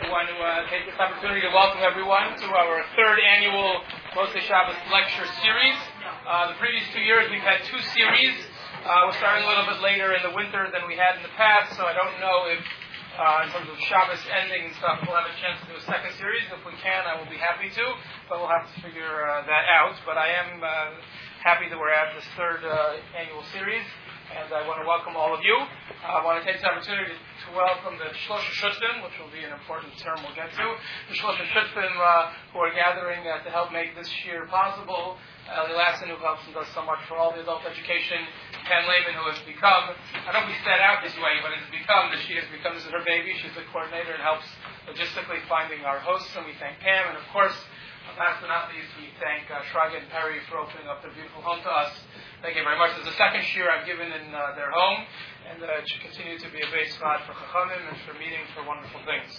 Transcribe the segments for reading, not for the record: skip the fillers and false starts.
want to take this opportunity to welcome everyone to our third annual Moshe Shabbos lecture series. The previous 2 years we've had 2 series. We're starting a little bit later in the winter than we had in the past, so I don't know if, in terms of Shabbos ending and stuff, we'll have a chance to do a second series. If we can, I will be happy to, but we'll have to figure that out. But I am happy that we're at this third annual series. And I want to welcome all of you. I want to take this opportunity to welcome the Shlosha Shutzim, which will be an important term we'll get to. The Shlosha Shutzim who are gathering to help make this year possible. Eli Lasson, who helps and does so much for all the adult education. Pam Lehman, who has become, I don't know if we set out this way, but this is her baby. She's the coordinator and helps logistically finding our hosts. And we thank Pam. And of course, last but not least, we thank Shraga and Perry for opening up their beautiful home to us. Thank you very much. This is the second year I've given in their home, and it should continue to be a base spot for Chachamim and for meetings for wonderful things.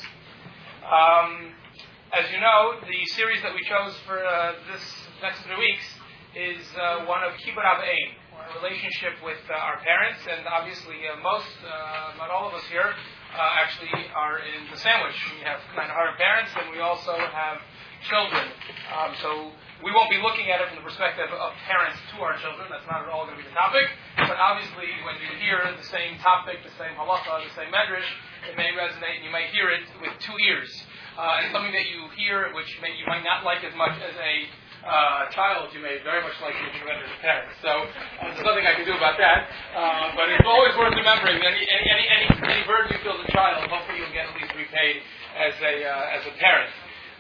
As you know, the series that we chose for this next 3 weeks is one of Kibbud Av V'Em, a relationship with our parents, and obviously most, not all of us here, actually are in the sandwich. We have kind of our parents, and we also have children. So we won't be looking at it from the perspective of parents to our children. That's not at all going to be the topic. But obviously, when you hear the same topic, the same halacha, the same medrash, it may resonate, and you might hear it with 2 ears. And something that you hear, which you might not like as much as a child, you may very much like it as a parent. So there's nothing I can do about that. But it's always worth remembering that any burden you feel as a child, hopefully you'll get at least repaid as a parent.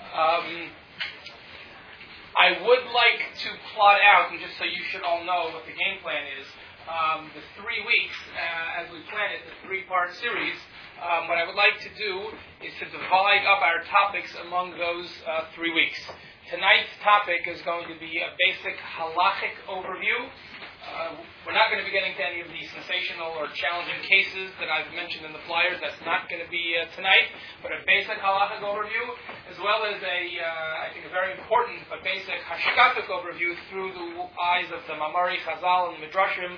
I would like to plot out, and just so you should all know what the game plan is, the 3 weeks, as we plan it, the 3-part series. What I would like to do is to divide up our topics among those 3 weeks. Tonight's topic is going to be a basic halachic overview. We're not going to be getting to any of the sensational or challenging cases that I've mentioned in the flyers. That's not going to be tonight, but a basic halachic overview, as well as I think a very important but basic hashkafic overview through the eyes of the Mamari, Chazal, and the Midrashim,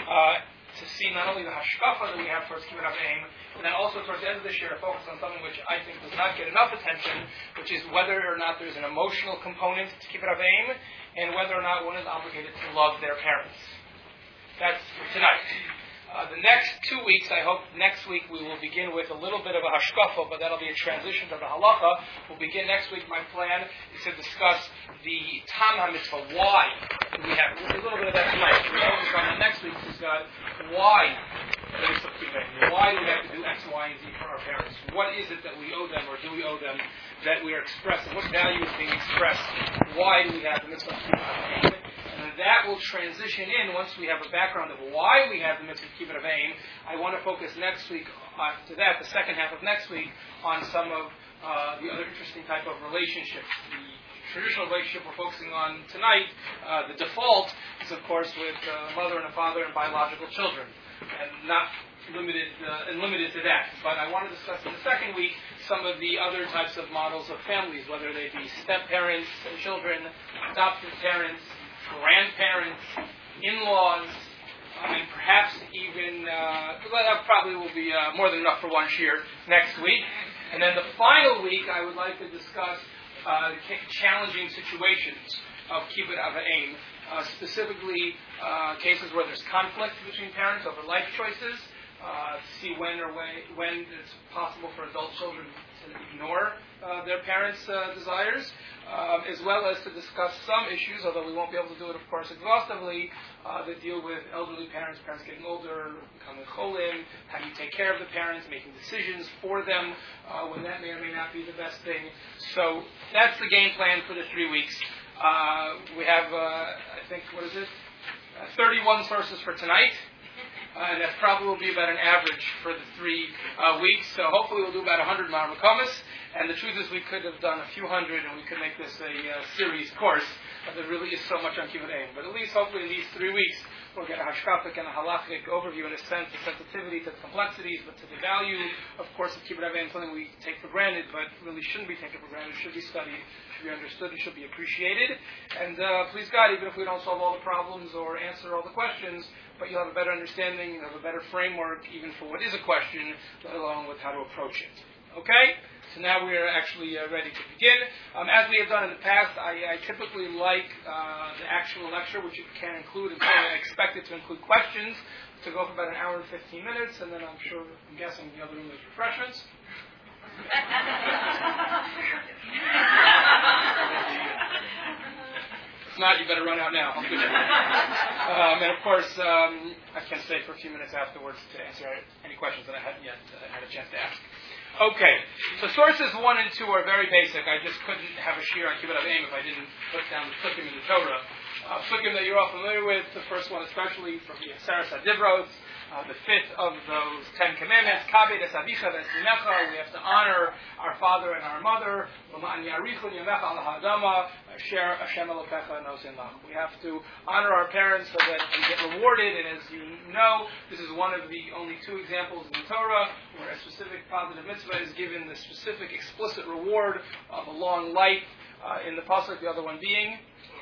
to see not only the hashkafa that we have towards Kibbud Av V'Em, and then also towards the end of this year, focus on something which I think does not get enough attention, which is whether or not there's an emotional component to Kibbud Av V'Em, and whether or not one is obligated to love their parents. That's for tonight. The next 2 weeks, I hope next week we will begin with a little bit of a hashkafa, but that'll be a transition to the halacha. We'll begin next week. My plan is to discuss the Tam HaMitzvah. Why do we have? We'll do a little bit of that tonight. We'll focus on the next week's discuss why. Why do we have to do X, Y, and Z for our parents? What is it that we owe them, or do we owe them, that we are expressing? What value is being expressed? Why do we have the mitzvah? And that will transition in once we have a background of why we have the mitzvah Kibbud Av V'Em. I want to focus next week, after that, the second half of next week, on some of the other interesting type of relationships. The traditional relationship we're focusing on tonight, the default is, of course, with a mother and a father and biological children, and not limited to that. But I want to discuss in the second week some of the other types of models of families, whether they be step-parents and children, adopted parents, grandparents, in-laws, and perhaps even, that probably will be more than enough for one year next week. And then the final week, I would like to discuss challenging situations of Kibbud Av V'Em, specifically cases where there's conflict between parents over life choices, see when it's possible for adult children to ignore their parents' desires, as well as to discuss some issues, although we won't be able to do it, of course, exhaustively, that deal with elderly parents getting older, becoming cholim, how do you take care of the parents, making decisions for them, when that may or may not be the best thing. So that's the game plan for the 3 weeks. We have, I think, 31 sources for tonight. And that probably will be about an average for the 3 weeks. So hopefully we'll do about 100 Maramakomis. And the truth is we could have done a few hundred and we could make this a series course. There really is so much on Kibbud Av V'Em. But at least hopefully in these 3 weeks we'll get a hashkafic and a halachic overview in a sense, the sensitivity to the complexities, but to the value, of course, of Kibbud Av V'Em, something we take for granted, but really shouldn't be taken for granted, should be studied, should be understood, and should be appreciated. And please God, even if we don't solve all the problems or answer all the questions, but you'll have a better understanding, you'll have a better framework even for what is a question, let alone with how to approach it. Okay? So now we are actually ready to begin. As we have done in the past, I typically like the actual lecture, which it can include, and so I expect it to include questions, to go for about an hour and 15 minutes, and then I'm guessing the other room is refreshments. If not, you better run out now. And of course, I can stay for a few minutes afterwards to answer any questions that I hadn't yet had a chance to ask. Okay, so sources 1 and 2 are very basic. I just couldn't have a shiur on Kibbud Av V'Em if I didn't put down the psukim in the Torah. Psukim that you're all familiar with, the first one especially from the Aseres HaDivrot, the fifth of those 10 commandments, Kabed es avicha v'es imecha, we have to honor our father and our mother, L'ma'an yarichun yamecha al ha'adama, Asher Hashem Elokecha nosin lach. We have to honor our parents so that we get rewarded, and as you know, this is one of the only 2 examples in the Torah where a specific positive mitzvah is given the specific explicit reward of a long life in the pasuk, the other one being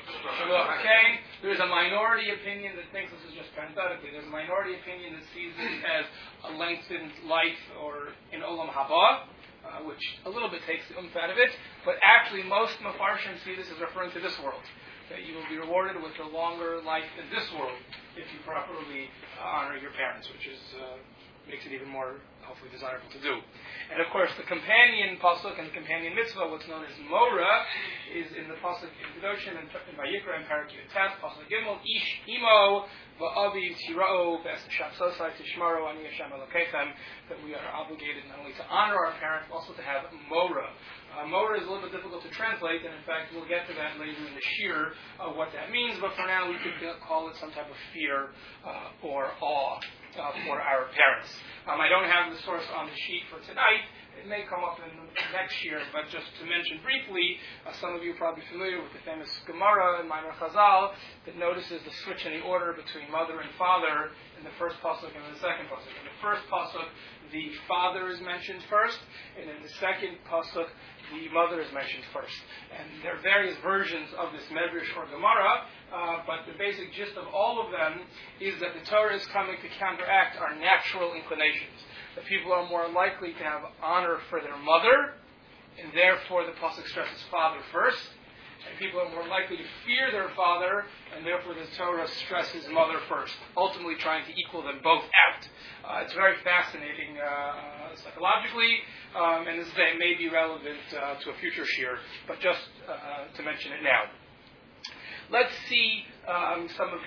There is a minority opinion that thinks, this is just parenthetically, there's a minority opinion that sees it as a lengthened life or in Olam Haba, which a little bit takes the out of it, but actually most Mefarshim see this as referring to this world. That you will be rewarded with a longer life in this world if you properly honor your parents, which is makes it even more hopefully desirable to do. And of course, the companion pasuk and the companion mitzvah, what's known as Mora, is in the pasuk in Kedoshim and Vayikra and Parak Yotes, pasuk Gimel, Ish Imo va'aviv tira'o v'estashamsosai tishmaro ani Hashem Elokechem, that we are obligated not only to honor our parents, but also to have Mora. Mora is a little bit difficult to translate, and in fact we'll get to that later in the shiur of what that means, but for now we could call it some type of fear or awe for our parents. I don't have the source on the sheet for tonight. It may come up in the next year, but just to mention briefly, some of you are probably familiar with the famous Gemara in Maimar Chazal that notices the switch in the order between mother and father in the first pasuk and the second pasuk. In the first pasuk, the father is mentioned first, and in the second pasuk, the mother is mentioned first. And there are various versions of this Medrash or Gemara, but the basic gist of all of them is that the Torah is coming to counteract our natural inclinations. That people are more likely to have honor for their mother, and therefore the pasuk stresses father first. And people are more likely to fear their father, and therefore the Torah stresses mother first, ultimately trying to equal them both out. It's very fascinating psychologically, and this may be relevant to a future shiur, but just to mention it now. Let's see some of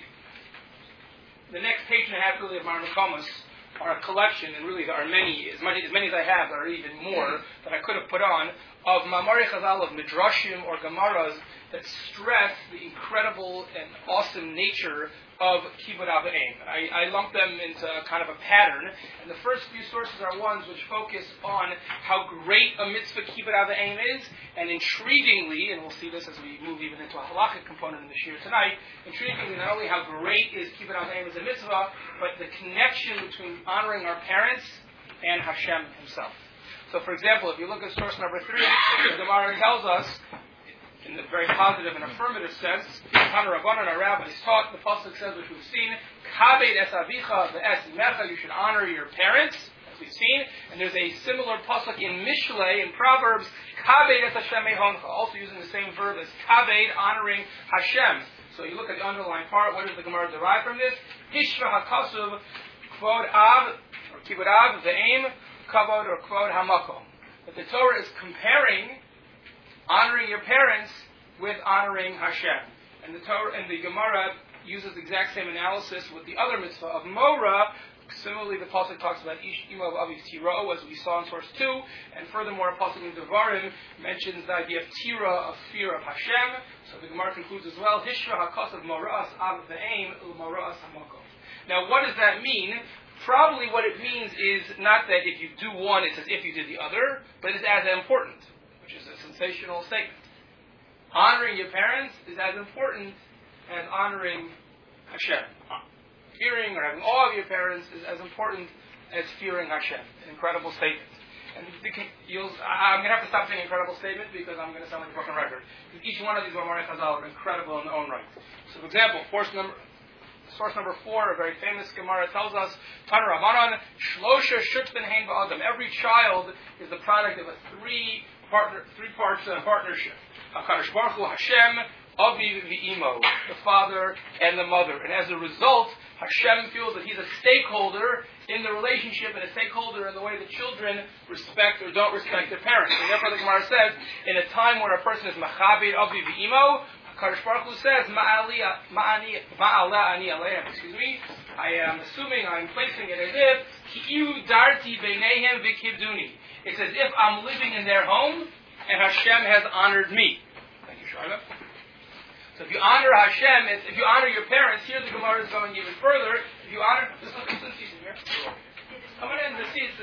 the next page and a half really of Mar Nekamas are a collection, and really there are many, as many as I have, there are even more that I could have put on, of Ma'amari Chazal, of Midrashim or Gemaras that stress the incredible and awesome nature of Kibbud Av V'Em. I lump them into kind of a pattern, and the first few sources are ones which focus on how great a mitzvah Kibbud Av V'Em is, and intriguingly, and we'll see this as we move even into a halakhic component in the shiur tonight, intriguingly not only how great is Kibbud Av V'Em as a mitzvah, but the connection between honoring our parents and Hashem himself. So for example, if you look at source number 3, the Gemara tells us, in a very positive and affirmative sense, Tana Rabbanan, our rabbis taught, the pasuk says, which we've seen, Kabed es avicha v'es imecha, you should honor your parents, as we've seen, and there's a similar pasuk in Mishlei, in Proverbs, Kabed es Hashem ehoncha, also using the same verb as Kabed, honoring Hashem. So you look at the underlying part, what does the Gemara derive from this? Hishva hakasuv kvod av, or Kibbud Av V'Em, kavod or kvod hamakom. That the Torah is comparing honoring your parents with honoring Hashem. And the Torah and the Gemara uses the exact same analysis with the other mitzvah of Mora. Similarly, the pasuk talks about Ish Imo Aviv Tira'o, as we saw in source 2, and furthermore, a pasuk in Devarim mentions the idea of Tira, of fear of Hashem. So the Gemara concludes as well, Hishra HaKosav Mora'as Av V'Em Mora'as Hamakom. Now, what does that mean? Probably what it means is not that if you do one, it's as if you did the other, but it's as important, which is a sensational statement. Honoring your parents is as important as honoring Hashem. Fearing or having awe of your parents is as important as fearing Hashem. An incredible statement. And I'm going to have to stop saying incredible statement because I'm going to sound like a broken record. Because each one of these Ma'amari Chazal are incredible in their own right. So, for example, source number Source number 4, a very famous Gemara, tells us, Tana Rabbanan, Shlosha Shutfin Hein Ba'adam. Every child is the product of a three-part partnership. HaKadosh Baruch Hu, Hashem, Aviv V'Imo, the father and the mother. And as a result, Hashem feels that he's a stakeholder in the relationship and a stakeholder in the way that children respect or don't respect their parents. And therefore the Gemara says, in a time where a person is Machabed Aviv V'Imo, HaKadosh Baruch Hu says, I am assuming, I'm placing it as if, Ki'u darti beinehem v'kibduni. It's as if I'm living in their home and Hashem has honored me. Thank you, Shaiva. So if you honor Hashem, if you honor your parents, here the Gemara is going even further. If you honor, this seats in here. Come on in, the seats.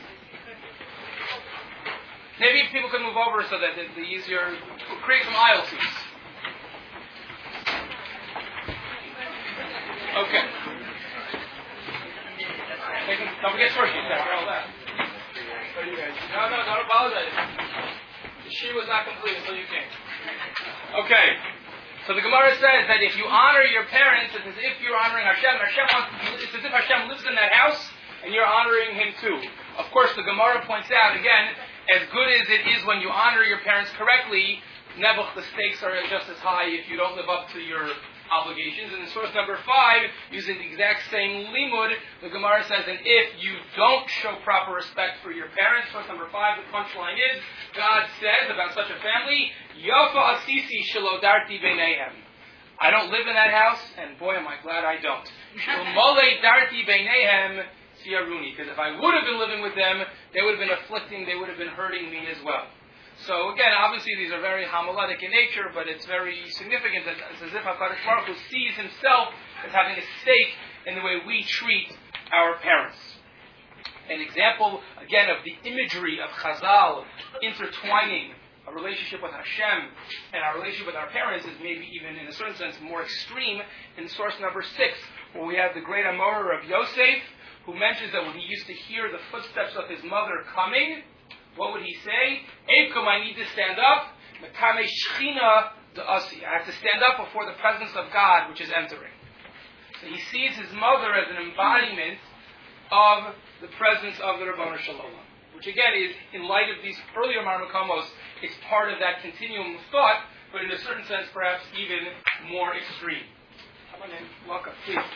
Maybe people can move over so that the easier, we'll create some aisle seats. Okay. Don't forget Shorty. All that. No, don't apologize. The shir was not complete until you came. Okay. So the Gemara says that if you honor your parents, it's as if you're honoring Hashem. It's as if Hashem lives in that house and you're honoring Him too. Of course, the Gemara points out, again, as good as it is when you honor your parents correctly, nebuch, the stakes are just as high if you don't live up to your obligations. And in source number 5, using the exact same limud, the Gemara says, and if you don't show proper respect for your parents, source number 5, the punchline is, God says about such a family, Yafa asisi shilodarti beinehem. I don't live in that house, and boy am I glad I don't. Shilmole darti beinehem siaruni. Because if I would have been living with them, they would have been afflicting, they would have been hurting me as well. So again, obviously these are very homiletic in nature, but it's very significant that it's as if HaKadosh Baruch Hu sees himself as having a stake in the way we treat our parents. An example, again, of the imagery of Chazal intertwining a relationship with Hashem and our relationship with our parents is maybe even, in a certain sense, more extreme in source number 6, where we have the great Amorer of Yosef, who mentions that when he used to hear the footsteps of his mother coming, what would he say? Eikum, I need to stand up. Mekame Shechina Da'asi. I have to stand up before the presence of God, which is entering. So he sees his mother as an embodiment of the presence of the Rabbanu Shalom, which again is, in light of these earlier Marmakomos, it's part of that continuum of thought, but in a certain sense, perhaps even more extreme. Come on in, welcome, please.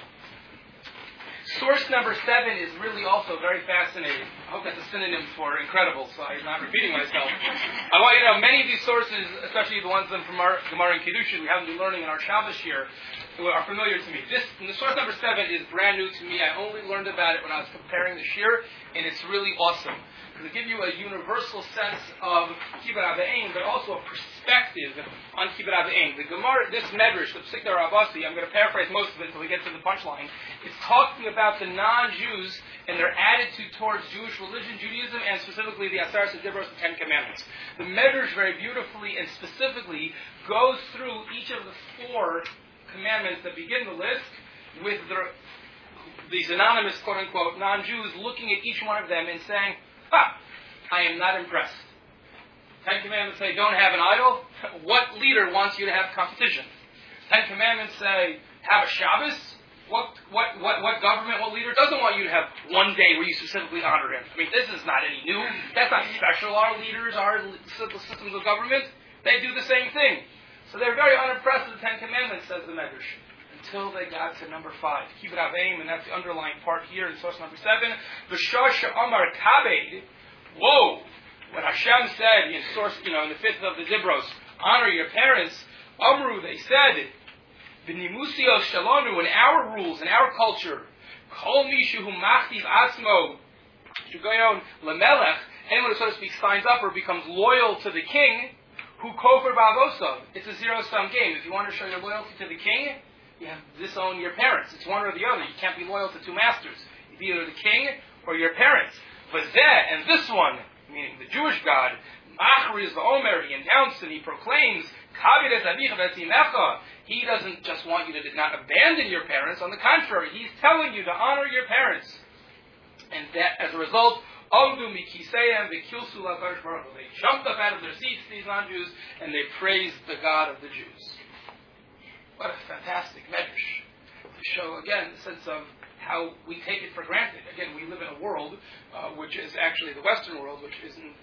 Source number 7 is really also very fascinating. I hope that's a synonym for incredible, so I'm not repeating myself. I want you to know many of these sources, especially the ones from our Gemara and Kiddushin we haven't been learning in our Shabbos here, are familiar to me. The source number 7 is brand new to me. I only learned about it when I was preparing the shir, and it's really awesome. Because it gives you a universal sense of Kibbut Avim, but also a perspective on Kibbut Avim. The Gemara, this Medrash, the Psikta Rabasi, I'm going to paraphrase most of it until we get to the punchline, it's talking about the non-Jews and their attitude towards Jewish religion, Judaism, and specifically the Asar Sedibros, the 10 Commandments. The Medrash very beautifully and specifically goes through each of the 4 commandments that begin the list with these anonymous, quote-unquote, non-Jews looking at each one of them and saying, I am not impressed. 10 Commandments say, don't have an idol. What leader wants you to have competition? 10 Commandments say, have a Shabbos. What government, what leader doesn't want you to have one day where you specifically honor him? I mean, this is not any new. That's not special. Our leaders, our systems of government, they do the same thing. So they're very unimpressed with the 10 Commandments, says the Medrash. Until they got to number 5, Kibbut Avim, and that's the underlying part here in source number 7. V'shasha Amar Kabed. Whoa! When Hashem said in source, in the 5th of the Dibros, honor your parents. Amru, they said, V'nimusio Shalonu, in our rules, in our culture, Kol Mishu Hu Machtiv Asmo, Shugayon Lamelech. Anyone who, so to speak, signs up or becomes loyal to the king, Hu Kofer Ba'avosav. It's a zero-sum game. If you want to show your loyalty to the king, you have to disown your parents. It's one or the other. You can't be loyal to 2 masters. It's either the king or your parents. Vazeh, and this one, meaning the Jewish God, Machriz V'omer, he announced and he proclaims, Kavides Avicha V'esimecha. He doesn't just want you to not abandon your parents. On the contrary, he's telling you to honor your parents. And that, as a result, Amdu Mikiseyem V'kilsu LaKadosh Baruch Hu. They jumped up out of their seats, these non-Jews, and they praised the God of the Jews. What a fantastic medrash. to show, again, the sense of how we take it for granted. Again, we live in a world which is actually the Western world, which is in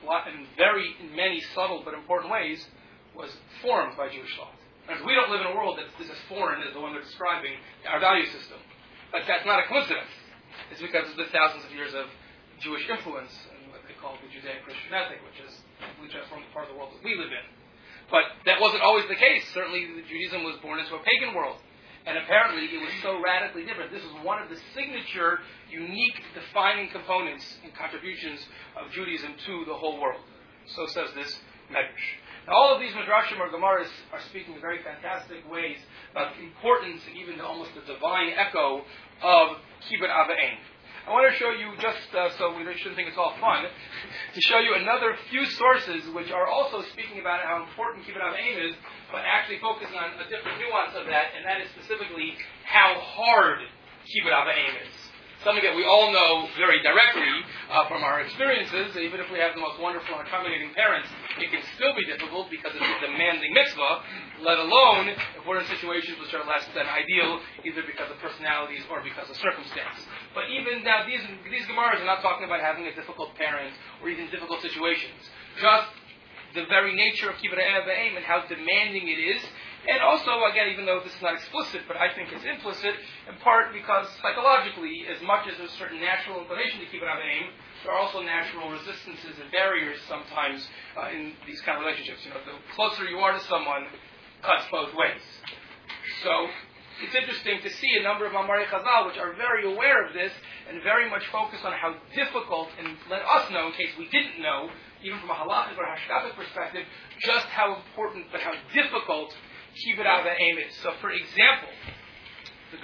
many subtle but important ways, was formed by Jewish thought. And we don't live in a world that's as foreign as the one they're describing, our value system. But that's not a coincidence. It's because of the thousands of years of Jewish influence in what they call the Judeo-Christian ethic, which is completely transformed the part of the world that we live in. But that wasn't always the case. Certainly, Judaism was born into a pagan world. And apparently, it was so radically different. This is one of the signature, unique, defining components and contributions of Judaism to the whole world. So says this Medrash. Now, all of these Midrashim or Gemaras are speaking in very fantastic ways about the importance and even almost the divine echo of Kibbut Av V'Ein. I want to show you, just so we shouldn't think it's all fun, to show you another few sources which are also speaking about how important Kibbut Av V'Ein is, but actually focusing on a different nuance of that, and that is specifically how hard Kibbut Av V'Ein is. Something that we all know very directly from our experiences. Even if we have the most wonderful and accommodating parents, it can still be difficult because it's a demanding mitzvah, let alone if we're in situations which are less than ideal, either because of personalities or because of circumstance. But even now, these Gemaras are not talking about having a difficult parent or even difficult situations. Just the very nature of Kibbut Av V'Ein and how demanding it is. And also, again, even though this is not explicit, but I think it's implicit, in part because psychologically, as much as there's a certain natural inclination to Kibbut Av V'Ein, there are also natural resistances and barriers sometimes in these kind of relationships. You know, the closer you are to someone, cuts both ways. So, it's interesting to see a number of Amarei Chazal which are very aware of this and very much focused on how difficult, and let us know, in case we didn't know, even from a halachic or hashkafic perspective, just how important but how difficult Kibbut Av V'Ein is. So, for example, the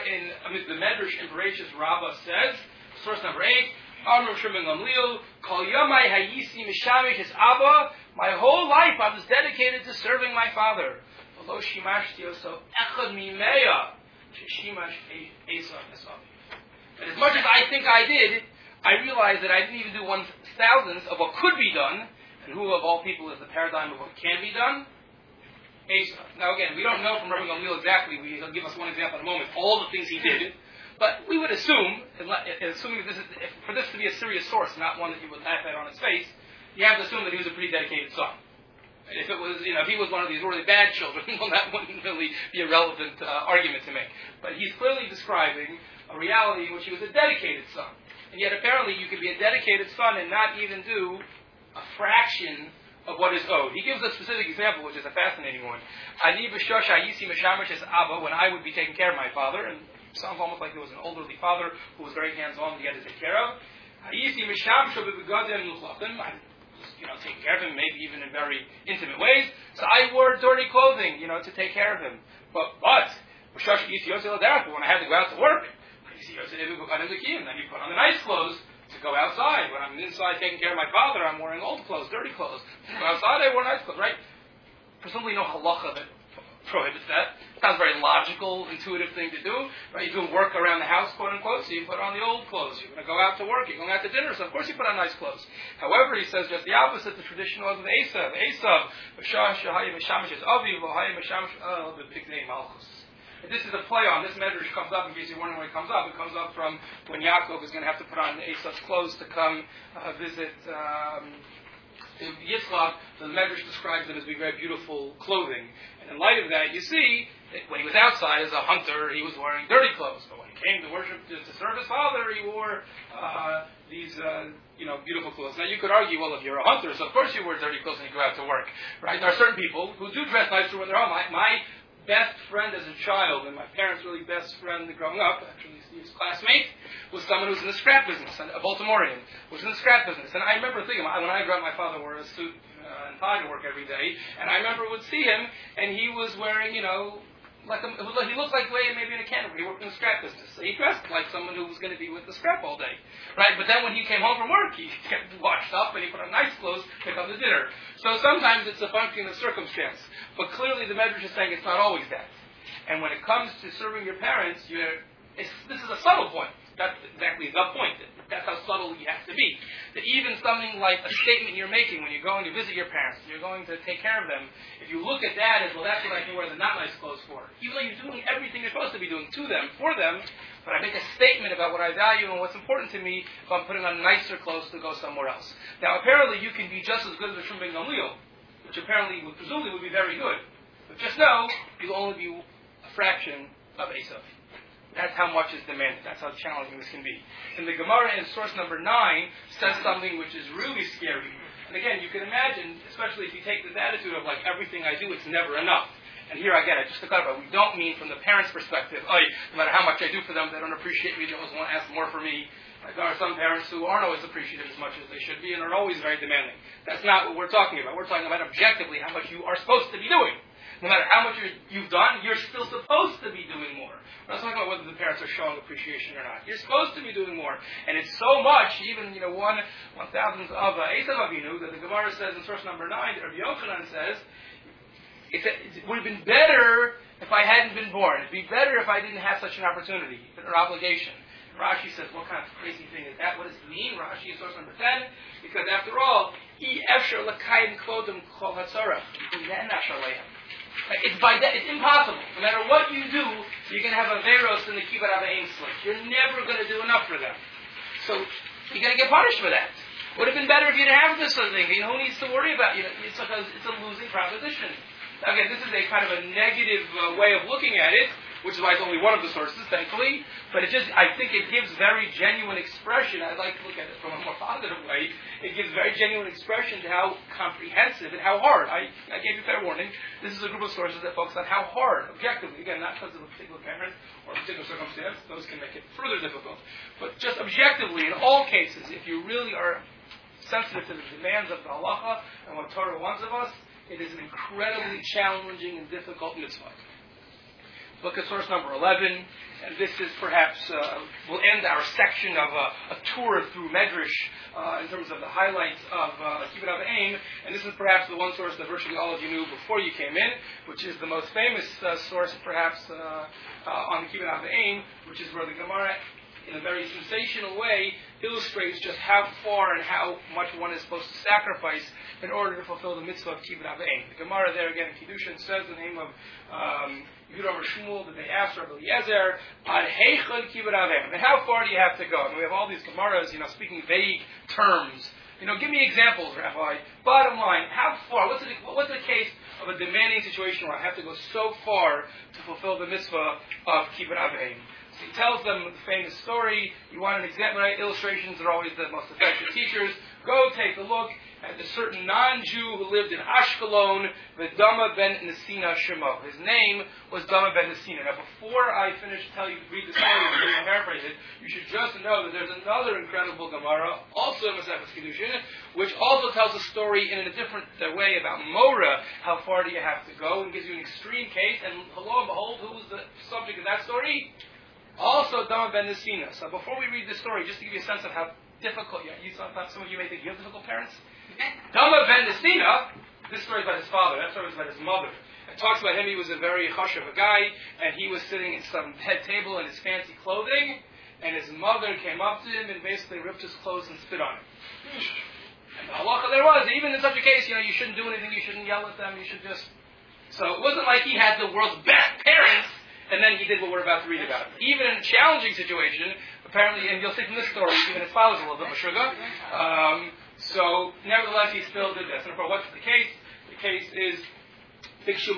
Medrash in Bereshis Rabbah says, source number 8, Amr Shimon Gamliel, Kol Yomai Hayisi Mishamish Es Abba, my whole life I was dedicated to serving my father. V'lo shimashti oso echad mimeya sheshimash Esav es Aviv. And as much as I think I did, I realized that I didn't even do 1/1000th of what could be done, and who of all people is the paradigm of what can be done? Esav. Now again, we don't know from Rabbi Gamliel exactly, he'll give us one example in a moment, all the things he did, but we would assume, assuming that for this to be a serious source, not one that you would laugh at on its face, you have to assume that he was a pretty dedicated son. And if it was, if he was one of these really bad children, well, that wouldn't really be a relevant argument to make. But he's clearly describing a reality in which he was a dedicated son. And yet apparently you could be a dedicated son and not even do a fraction of what is owed. He gives a specific example, which is a fascinating one. Ani b'shosh hayisi mishamish es abba, when I would be taking care of my father, and it sounds almost like there was an elderly father who was very hands-on, he had to take care of. Hayisi mishamish b'begadim luchlachim, I was, taking care of him, maybe even in very intimate ways. So I wore dirty clothing, to take care of him. But b'shosh hayisi yosel aderech, when I had to go out to work, then you put on the nice clothes to go outside. When I'm inside taking care of my father, I'm wearing old clothes, dirty clothes. To go outside, I wear nice clothes, right? Presumably no halacha that prohibits that. Sounds very logical, intuitive thing to do, right? You're doing work around the house, quote unquote, so you put on the old clothes. You're going to go out to work, you're going out to dinner, so of course you put on nice clothes. However, he says just the opposite. The tradition was with Esav. This is a play on. This medrash comes up, in case you're wondering when it comes up. It comes up from when Yaakov is going to have to put on Esav's clothes to come visit Yitzchak. The medrash describes them as being very beautiful clothing. And in light of that, you see that when he was outside as a hunter, he was wearing dirty clothes. But when he came to worship, to serve his father, he wore these beautiful clothes. Now you could argue, well, if you're a hunter, so of course you wear dirty clothes when you go out to work, right? There are certain people who do dress nicer when they're home. My best friend as a child, and my parents' really best friend growing up, actually Steve's classmate, was someone who was in the scrap business, a Baltimorean, was in the scrap business. And I remember thinking, when I grew up, my father wore a suit and tie to work every day, and I remember would see him, and he was wearing, he looked like maybe in a Canterbury. He worked in the scrap business. So he dressed like someone who was going to be with the scrap all day. Right? But then when he came home from work, he kept washed up and he put on nice clothes to come to dinner. So sometimes it's a function of circumstance. But clearly the Medrash is saying it's not always that. And when it comes to serving your parents, this is a subtle point. That's exactly the point. That's how subtle you have to be. That even something like a statement you're making when you're going to visit your parents, you're going to take care of them, if you look at that as, well, that's what I can wear the not nice clothes for. Even though you're doing everything you're supposed to be doing to them, for them, but I make a statement about what I value and what's important to me if I'm putting on nicer clothes to go somewhere else. Now, apparently, you can be just as good as a Shum Ben Gamliel, which apparently, presumably, would be very good. But just know, you'll only be a fraction of Esav. That's how much is demanded. That's how challenging this can be. And the Gemara in source number 9 says something which is really scary. And again, you can imagine, especially if you take this attitude of like, everything I do, it's never enough. And here I get it, just to clarify, we don't mean from the parent's perspective, no matter how much I do for them, they don't appreciate me, they always want to ask more for me. Like, there are some parents who aren't always appreciative as much as they should be and are always very demanding. That's not what we're talking about. We're talking about objectively how much you are supposed to be doing. No matter how much you've done, you're still supposed to be doing more. We're not talking about whether the parents are showing appreciation or not. You're supposed to be doing more. And it's so much, even, 1,000th of Esav Avinu, that the Gemara says in source number 9, that Rabbi Yochanan says, it would have been better if I hadn't been born. It would be better if I didn't have such an opportunity, or obligation. Rashi says, what kind of crazy thing is that? What does it mean? Rashi in source number 10, because after all, it's impossible. No matter what you do, you're going to have a veros in the kibbut avayim slit. You're never going to do enough for them. So you're going to get punished for that. Would have been better if you didn't have this sort of thing. Who needs to worry about it? It's a losing proposition. Again, this is a kind of a negative way of looking at it, which is why it's only one of the sources, thankfully. But I think it gives very genuine expression. I'd like to look at it from a more positive way. It gives very genuine expression to how comprehensive and how hard. I gave you fair warning. This is a group of sources that focus on how hard, objectively, again, not because of a particular parent or a particular circumstance. Those can make it further difficult. But just objectively, in all cases, if you really are sensitive to the demands of the halacha and what Torah wants of us, it is an incredibly challenging and difficult mitzvah. Look at source number 11, and this is perhaps, we'll end our section of a tour through Medrash in terms of the highlights of Kibbut Avayim, and this is perhaps the one source that virtually all of you knew before you came in, which is the most famous source perhaps on the Kibbut Avayim, which is where the Gemara, in a very sensational way, illustrates just how far and how much one is supposed to sacrifice in order to fulfill the mitzvah of Kibbut Avayim. The Gemara there again in Kiddushin says the name of Yehuda Shmuel that they asked Rabbi Eliezer, Ad heichon Kibbut Avayim. And how far do you have to go? And we have all these Gemaras, speaking vague terms. Give me examples, Rabbi. Bottom line, how far? What's the case of a demanding situation where I have to go so far to fulfill the mitzvah of Kibbut Avayim? So he tells them the famous story. You want an example, right? Illustrations are always the most effective teachers. Go take a look at a certain non-Jew who lived in Ashkelon, Dama ben Nesina Shemo. His name was Dama ben Nesina. Now, before I finish read the story and paraphrase it, you should just know that there's another incredible Gemara, also in Masechus Kiddushin, which also tells a story in a different way about Mora. How far do you have to go? And gives you an extreme case. And lo and behold, who was the subject of that story? Also, Dama ben Nesina. So before we read this story, just to give you a sense of how difficult, some of you may think you have difficult parents. Dama ben Nesina, this story is about his father, that story is about his mother. It talks about him, he was a very chashuv a guy, and he was sitting at some head table in his fancy clothing, and his mother came up to him and basically ripped his clothes and spit on him. And the halacha there was, even in such a case, you shouldn't do anything, you shouldn't yell at them, you should just... So it wasn't like he had the world's best parents, and then he did what we're about to read about. Even in a challenging situation, apparently, and you'll see from this story, even his father's a little bit Meshuggah. So, nevertheless, he still did this. And what's the case? The case is, or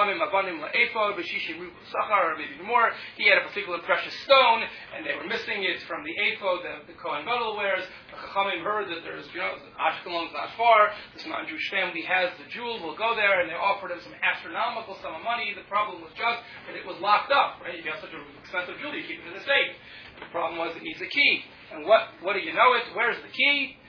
maybe more. He had a particular precious stone, and they were missing it from the ephod that the Kohen Gadol wears. The Chachamim heard that there's, Ashkelon's not far. This non-Jewish family has the jewel. We'll go there, and they offered him some astronomical sum of money. The problem was just that it was locked up. Right? If you have such an expensive jewel, you keep it in the safe. The problem was it needs a key. And what do you know it? Where's the key?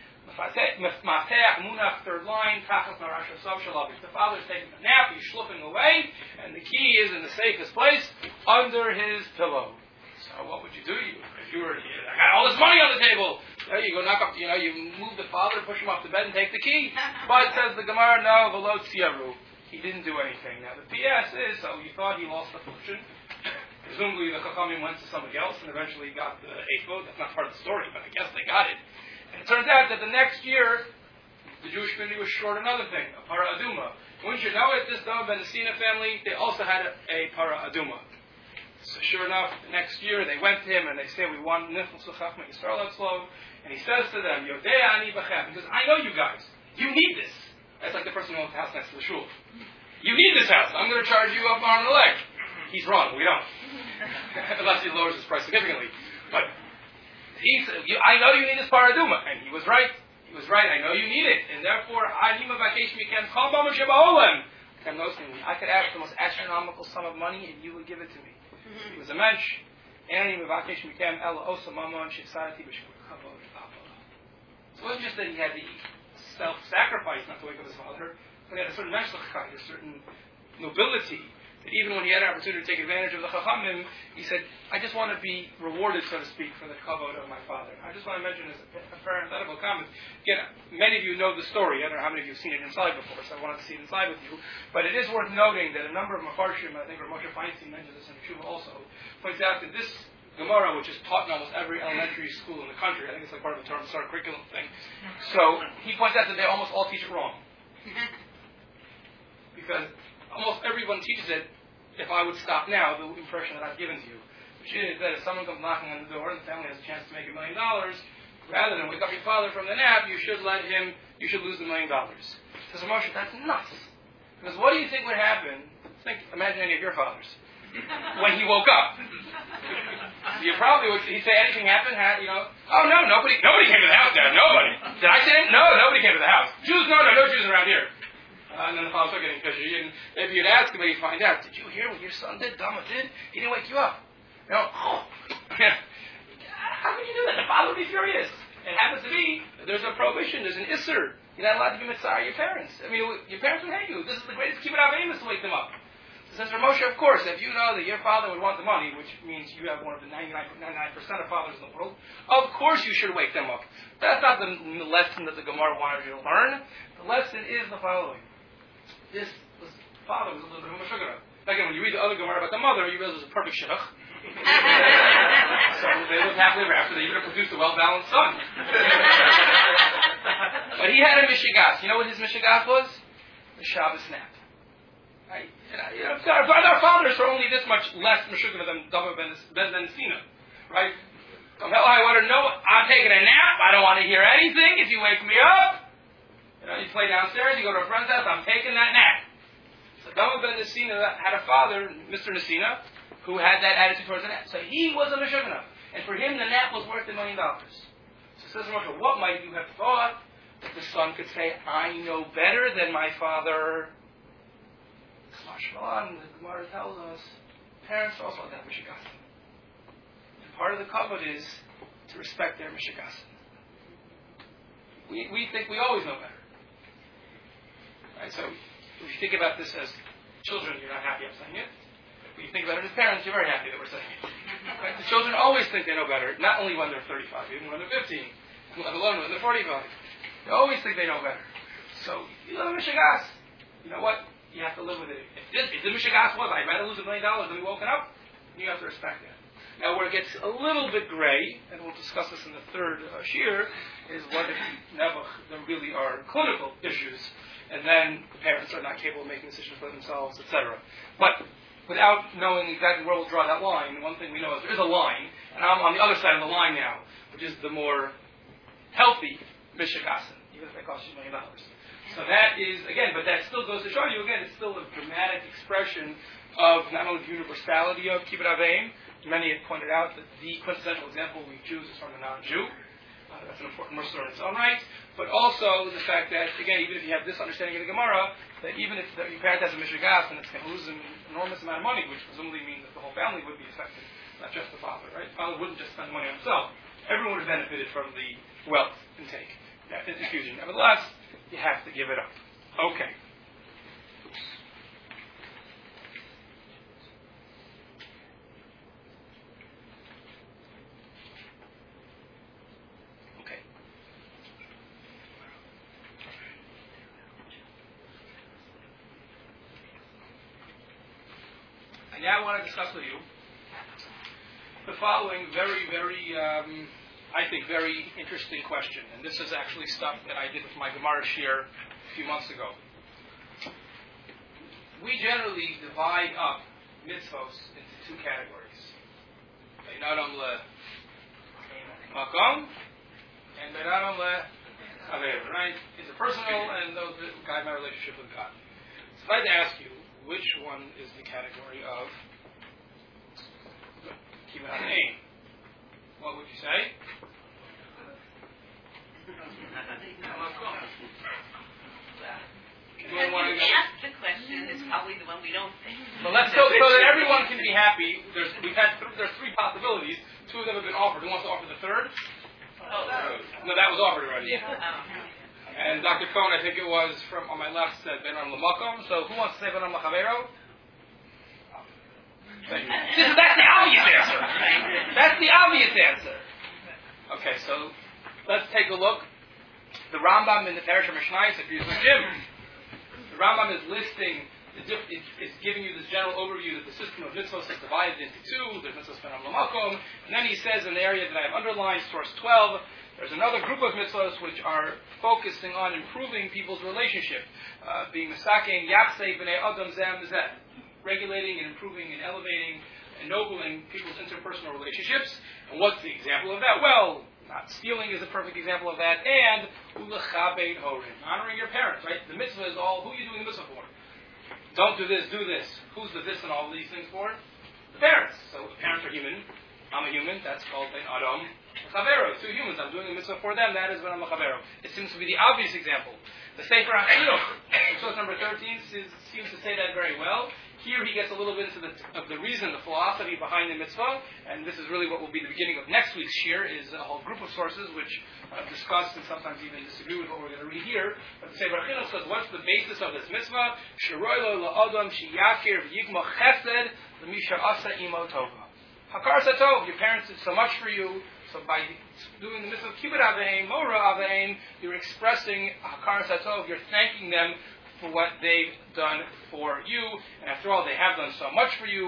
Third line, the father's taking a nap, he's schlupping away, and the key is in the safest place, under his pillow. So what would you do? If you were, I got all this money on the table. You go knock up, you move the father, push him off the bed and take the key. But says the Gemara, no, v'lo tziyaru. He didn't do anything. Now the PS is, so you thought he lost the fortune. Presumably the Chachamim went to somebody else and eventually got the ephod. That's not part of the story, but I guess they got it. And it turns out that the next year, the Jewish community was short another thing, a para aduma. Wouldn't you know it, this David ben Nesina family, they also had a para aduma. So sure enough, the next year they went to him and they say, we want Nichel Suchachma Yisrael Etzlo. And he says to them, Yodei ani b'chem. He says, I know you guys. You need this. That's like the person who owns the house next to the shul. You need this house. I'm going to charge you up arm and a leg. He's wrong. We don't. Unless he lowers his price significantly. But he said, I know you need this paraduma. And he was right. He was right. I know you need it. And therefore, I could ask the most astronomical sum of money and you would give it to me. He was a mensch. So it wasn't just that he had the self-sacrifice not to wake up his father, but he had a certain menschlichkeit, a certain nobility, that even when he had an opportunity to take advantage of the Chachamim, he said, I just want to be rewarded, so to speak, for the kavod of my father. I just want to mention as a parenthetical comment. Again, many of you know the story. I don't know how many of you have seen it inside before, so I wanted to see it inside with you. But it is worth noting that a number of Mefarshim, I think Rav Moshe Feinstein mentions this in Tshuva also, points out that this Gemara, which is taught in almost every elementary school in the country, I think it's like part of the term start curriculum thing. So he points out that they almost all teach it wrong. Because almost everyone teaches it, if I would stop now, the impression that I've given to you. Which is that if someone comes knocking on the door and the family has a chance to make $1 million, rather than wake up your father from the nap, you should lose $1 million. Says Moshe, that's nuts. Because what do you think would happen? Imagine any of your fathers. When he woke up. You probably would, he'd say, anything happened? Oh no, nobody came to the house, Dad, nobody. Did I say it? No, nobody came to the house. Jews, no Jews around here. And then the father started getting fishy, and maybe you'd ask him, and you'd find out, did you hear what your son did? Dama did? He didn't wake you up. How can you do that? The father would be furious. It happens to be, there's a prohibition, there's an isser. You're not allowed to be mitzvah your parents. Your parents would hate you. This is the greatest kibbut avim is to wake them up. So says Rav Moshe, of course, if you know that your father would want the money, which means you have one of the 99% of fathers in the world, of course you should wake them up. That's not the lesson that the Gemara wanted you to learn. The lesson is the following. This father was a little bit of a meshugara. Again, when you read the other Gemara about the mother, you realize it was a perfect shidduch. So they lived happily ever after. They even produced a well-balanced son. But he had a mishigas. You know what his mishigas was? The Shabbos nap. Right? Our fathers are only this much less meshugara than David ben Nesina. Right? Come hell high water, no, I'm taking a nap. I don't want to hear anything. If you wake me up, you play downstairs, you go to a friend's house, I'm taking that nap. So David ben Nesina had a father, Mr. Nesina, who had that attitude towards the nap. So he was a Meshugana. And for him, the nap was worth $1 million. So says Moshe, what might you have thought that the son could say, I know better than my father? Mashmalan, the Gemara tells us, parents also have that Mishigasan. And part of the covenant is to respect their Mishigasan. We think we always know better. Right? So if you think about this as children, you're not happy I'm saying it. If you think about it as parents, you're very happy that we're saying it. Right? The children always think they know better, not only when they're 35, even when they're 15, let alone when they're 45. They always think they know better. So you live in Mishigas. You know what? You have to live with it. If the Mishigas was, I'd rather lose $1 million than be woken up, you have to respect that. Now, where it gets a little bit gray, and we'll discuss this in the third shir, is what if nebuch, there really are clinical issues, and then the parents are not capable of making decisions for themselves, etc. But without knowing exactly where we'll draw that line, one thing we know is there is a line, and I'm on the other side of the line now, which is the more healthy Mishikasan, even if it costs you $1 million. So that is, again, but that still goes to show you, again, it's still a dramatic expression of not only the universality of Kibbut Aveim. Many have pointed out that the quintessential example we choose is from the non-Jew. That's an important mussar in its own right. But also the fact that, again, even if you have this understanding of the Gemara, that even if your parent has a Mishigas and it's going to lose an enormous amount of money, which presumably means that the whole family would be affected, not just the father, right? The father wouldn't just spend money on himself. Everyone would have benefited from the wealth intake, infusion. Nevertheless, you have to give it up. Okay. I now want to discuss with you following very, very, I think, very interesting question. And this is actually stuff that I did with my Gemara Shir a few months ago. We generally divide up mitzvos into two categories. Bein Adam le Makom and Bein Adam le Chaver, right? Interpersonal and those that guide my relationship with God. So I'd like to ask you, which one is the category of Kibbud Aveim? What would you say? When you ask the question, it's probably the one we don't think. So let's go so that everyone can be happy. There's three possibilities. Two of them have been offered. Who wants to offer the third? No, that was offered already. And Dr. Cohn, I think it was from on my left, said Ben Am Lamakom. So who wants to say Ben Am Lachavero? That's the obvious answer. That's the obvious answer. Okay, so let's take a look. The Rambam in the Parish of Mishnayos, if you're Jim, the Rambam is listing, is giving you this general overview that the system of mitzvahs is divided into two. There's mitzvahs ben Lamakom, and then he says in the area that I have underlined, source 12, there's another group of mitzvahs which are focusing on improving people's relationship, being Mesakein, Yachsei, B'nei Adam, Zem, Zeh, regulating and improving and elevating, ennobling people's interpersonal relationships. And what's the example of that? Well, not stealing is a perfect example of that, and Ulechabein Horim, honoring your parents, right? The mitzvah is all, who are you doing the mitzvah for? Don't do this, do this. Who's the this and all these things for? The parents. So the parents are human. I'm a human. That's called Ben Adam. Chavero, two humans. I'm doing a mitzvah for them. That is Ben Adam Chavero. It seems to be the obvious example. The Sefer HaChinuch, source number 13, seems to say that very well. Here he gets a little bit into the reason, the philosophy behind the mitzvah, and this is really what will be the beginning of next week's shir, is a whole group of sources which I've discussed and sometimes even disagree with what we're going to read here. But the Sefer HaChinuch says, what's the basis of this mitzvah? Sheroilo la'adam sheyakir v'yigmo chesed l'misha asa imo tova. Hakar satov, your parents did so much for you, so by doing the mitzvah of Kibbud Aveim, Mora Aveim, you're expressing Hakar satov, you're thanking them for what they've done for you, and after all, they have done so much for you.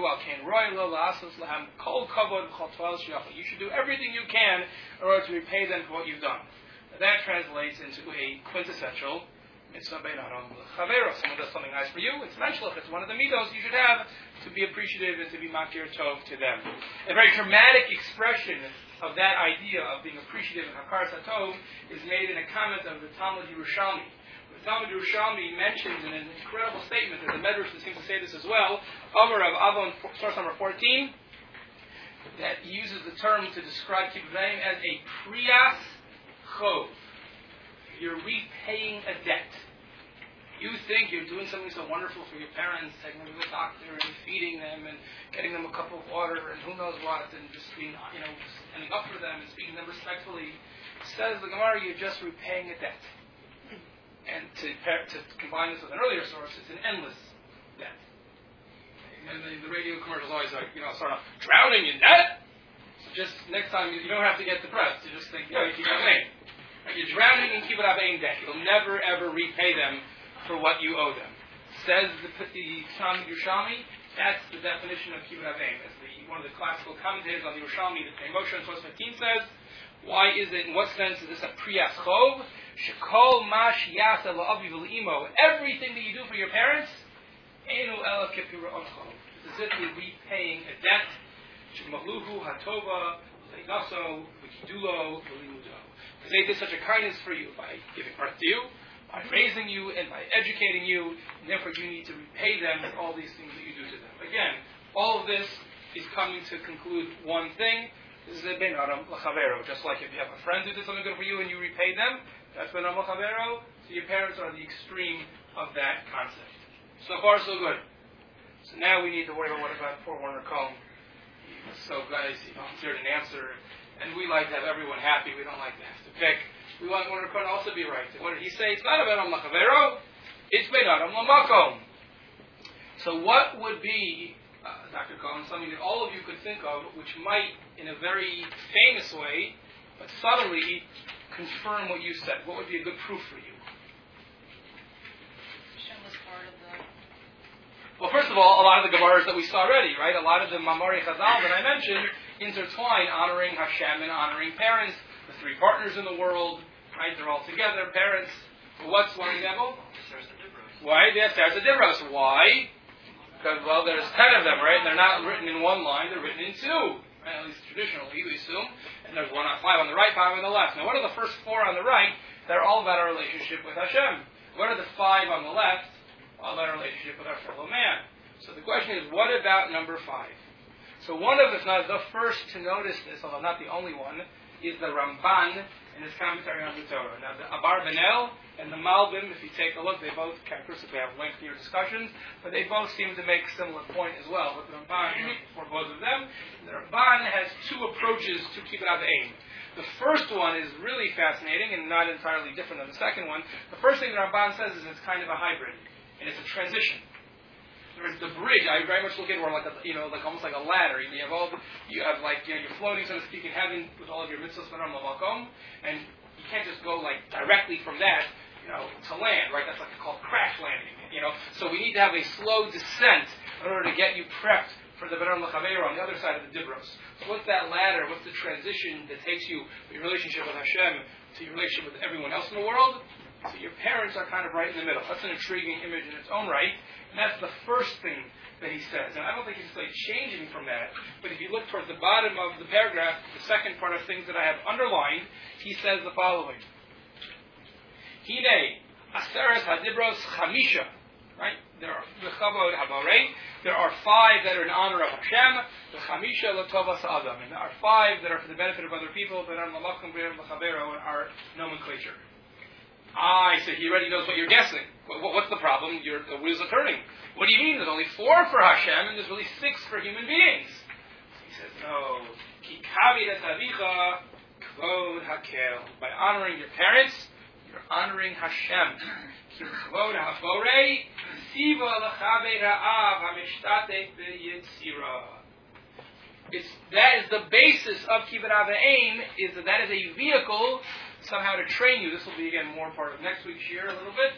You should do everything you can in order to repay them for what you've done. That translates into a quintessential mitzvah bein adam l'chavero. Someone does something nice for you, it's menshlich. It's one of the midos you should have to be appreciative and to be makir tov to them. A very dramatic expression of that idea of being appreciative and hakar satov is made in a comment of the Talmud Yerushalmi. The Talmud Yerushalmi mentions in an incredible statement, and the Medrash seems to say this as well, Amar of Avon, source number 14, that he uses the term to describe Kibbud Aveim as a priyas chov. You're repaying a debt. You think you're doing something so wonderful for your parents, taking them to the doctor and feeding them and getting them a cup of water and who knows what, and just being, standing up for them and speaking to them respectfully. Says the Gemara, you're just repaying a debt. And to combine this with an earlier source, it's an endless debt. And the radio commercials always sort of drowning in debt. So just next time, you don't have to get depressed. You just think, you keep Aveim. You're drowning in Kibbud Aveim debt. You'll never ever repay them for what you owe them. Says the Talmud Yerushalmi, that's the definition of Kibbud Aveim. As one of the classical commentators on the Yerushalmi, the Moshe and Source 15 says, why is it, in what sense is this a priyas chov? Shekol ma sheyasa la'avi v'le'imo. Everything that you do for your parents, enu ela kipura chov. It's as if you're repaying a debt. Shemahluhu hatova le'naso v'kidulo v'limudo. Because they did such a kindness for you by giving birth to you, by raising you, and by educating you, and therefore you need to repay them for all these things that you do to them. Again, all of this is coming to conclude one thing. This is a ben adam l'chavero. Just like if you have a friend who did something good for you and you repay them, that's ben adam l'chavero. So your parents are the extreme of that concept. So far, so good. So now we need to worry about what about poor Warner Cohn. He was so nice, he volunteered an answer, and we like to have everyone happy. We don't like to have to pick. We want Warner Cohn to also be right. What did he say? It's not a ben adam l'chavero. It's ben adam l'makom. So what would be, Dr. Cohen, something that all of you could think of, which might, in a very famous way, but subtly confirm what you said? What would be a good proof for you? Hashem was part of the... Well, first of all, a lot of the Gemaras that we saw already, right? A lot of the Mamari Chazal that I mentioned intertwine honoring Hashem and honoring parents, the three partners in the world, right? They're all together, parents. What's one example? Why? Yes, there's a difference. Why? Because, well, there's 10 of them, right? They're not written in one line, they're written in two. Right? At least traditionally, we assume. And there's 5 on the right, 5 on the left. Now, what are the first 4 on the right? They're all about our relationship with Hashem. What are the 5 on the left? All about our relationship with our fellow man. So the question is, what about number 5? So one of us, not the first to notice this, although not the only one, is the Ramban in his commentary on the Torah. Now, the Abarbanel and the Malbim, if you take a look, they both characteristically have lengthier discussions, but they both seem to make a similar point as well. But the Ramban, for both of them, the Ramban has 2 approaches to keep it out of aim. The first one is really fascinating and not entirely different than the second one. The first thing the Ramban says is it's kind of a hybrid, and it's a transition. There's the bridge. I very much look at it where, like almost like a ladder. You're floating, so to speak, in heaven with all of your mitzvahs and you can't just go like directly from that, to land, right? That's called crash landing, So we need to have a slow descent in order to get you prepped for the Beram L'Chaveiro on the other side of the Dibros. So what's that ladder? What's the transition that takes you from your relationship with Hashem to your relationship with everyone else in the world? So your parents are kind of right in the middle. That's an intriguing image in its own right. And that's the first thing that he says. And I don't think he's really changing from that. But if you look towards the bottom of the paragraph, the second part of things that I have underlined, he says the following. Hine, Aseres Hadibros Chamisha. Right? There are 5 that are in honor of Hashem. The Chamisha Latovas Adam. And there are 5 that are for the benefit of other people, that are Malachim B'Erev L'Chavero in our nomenclature. So he already knows what you're guessing. What's the problem? The wheels are turning. What do you mean? There's only 4 for Hashem, and there's really 6 for human beings. He says, no. Ki kavidas avicha kvod hakel. By honoring your parents, you're honoring Hashem. Ki kvod haborei siva l'chavei ra'av hamishtate b'yitzira. That is the basis of Kibbut Av V'Aim, is that is a vehicle somehow to train you. This will be, again, more part of next week's year a little bit,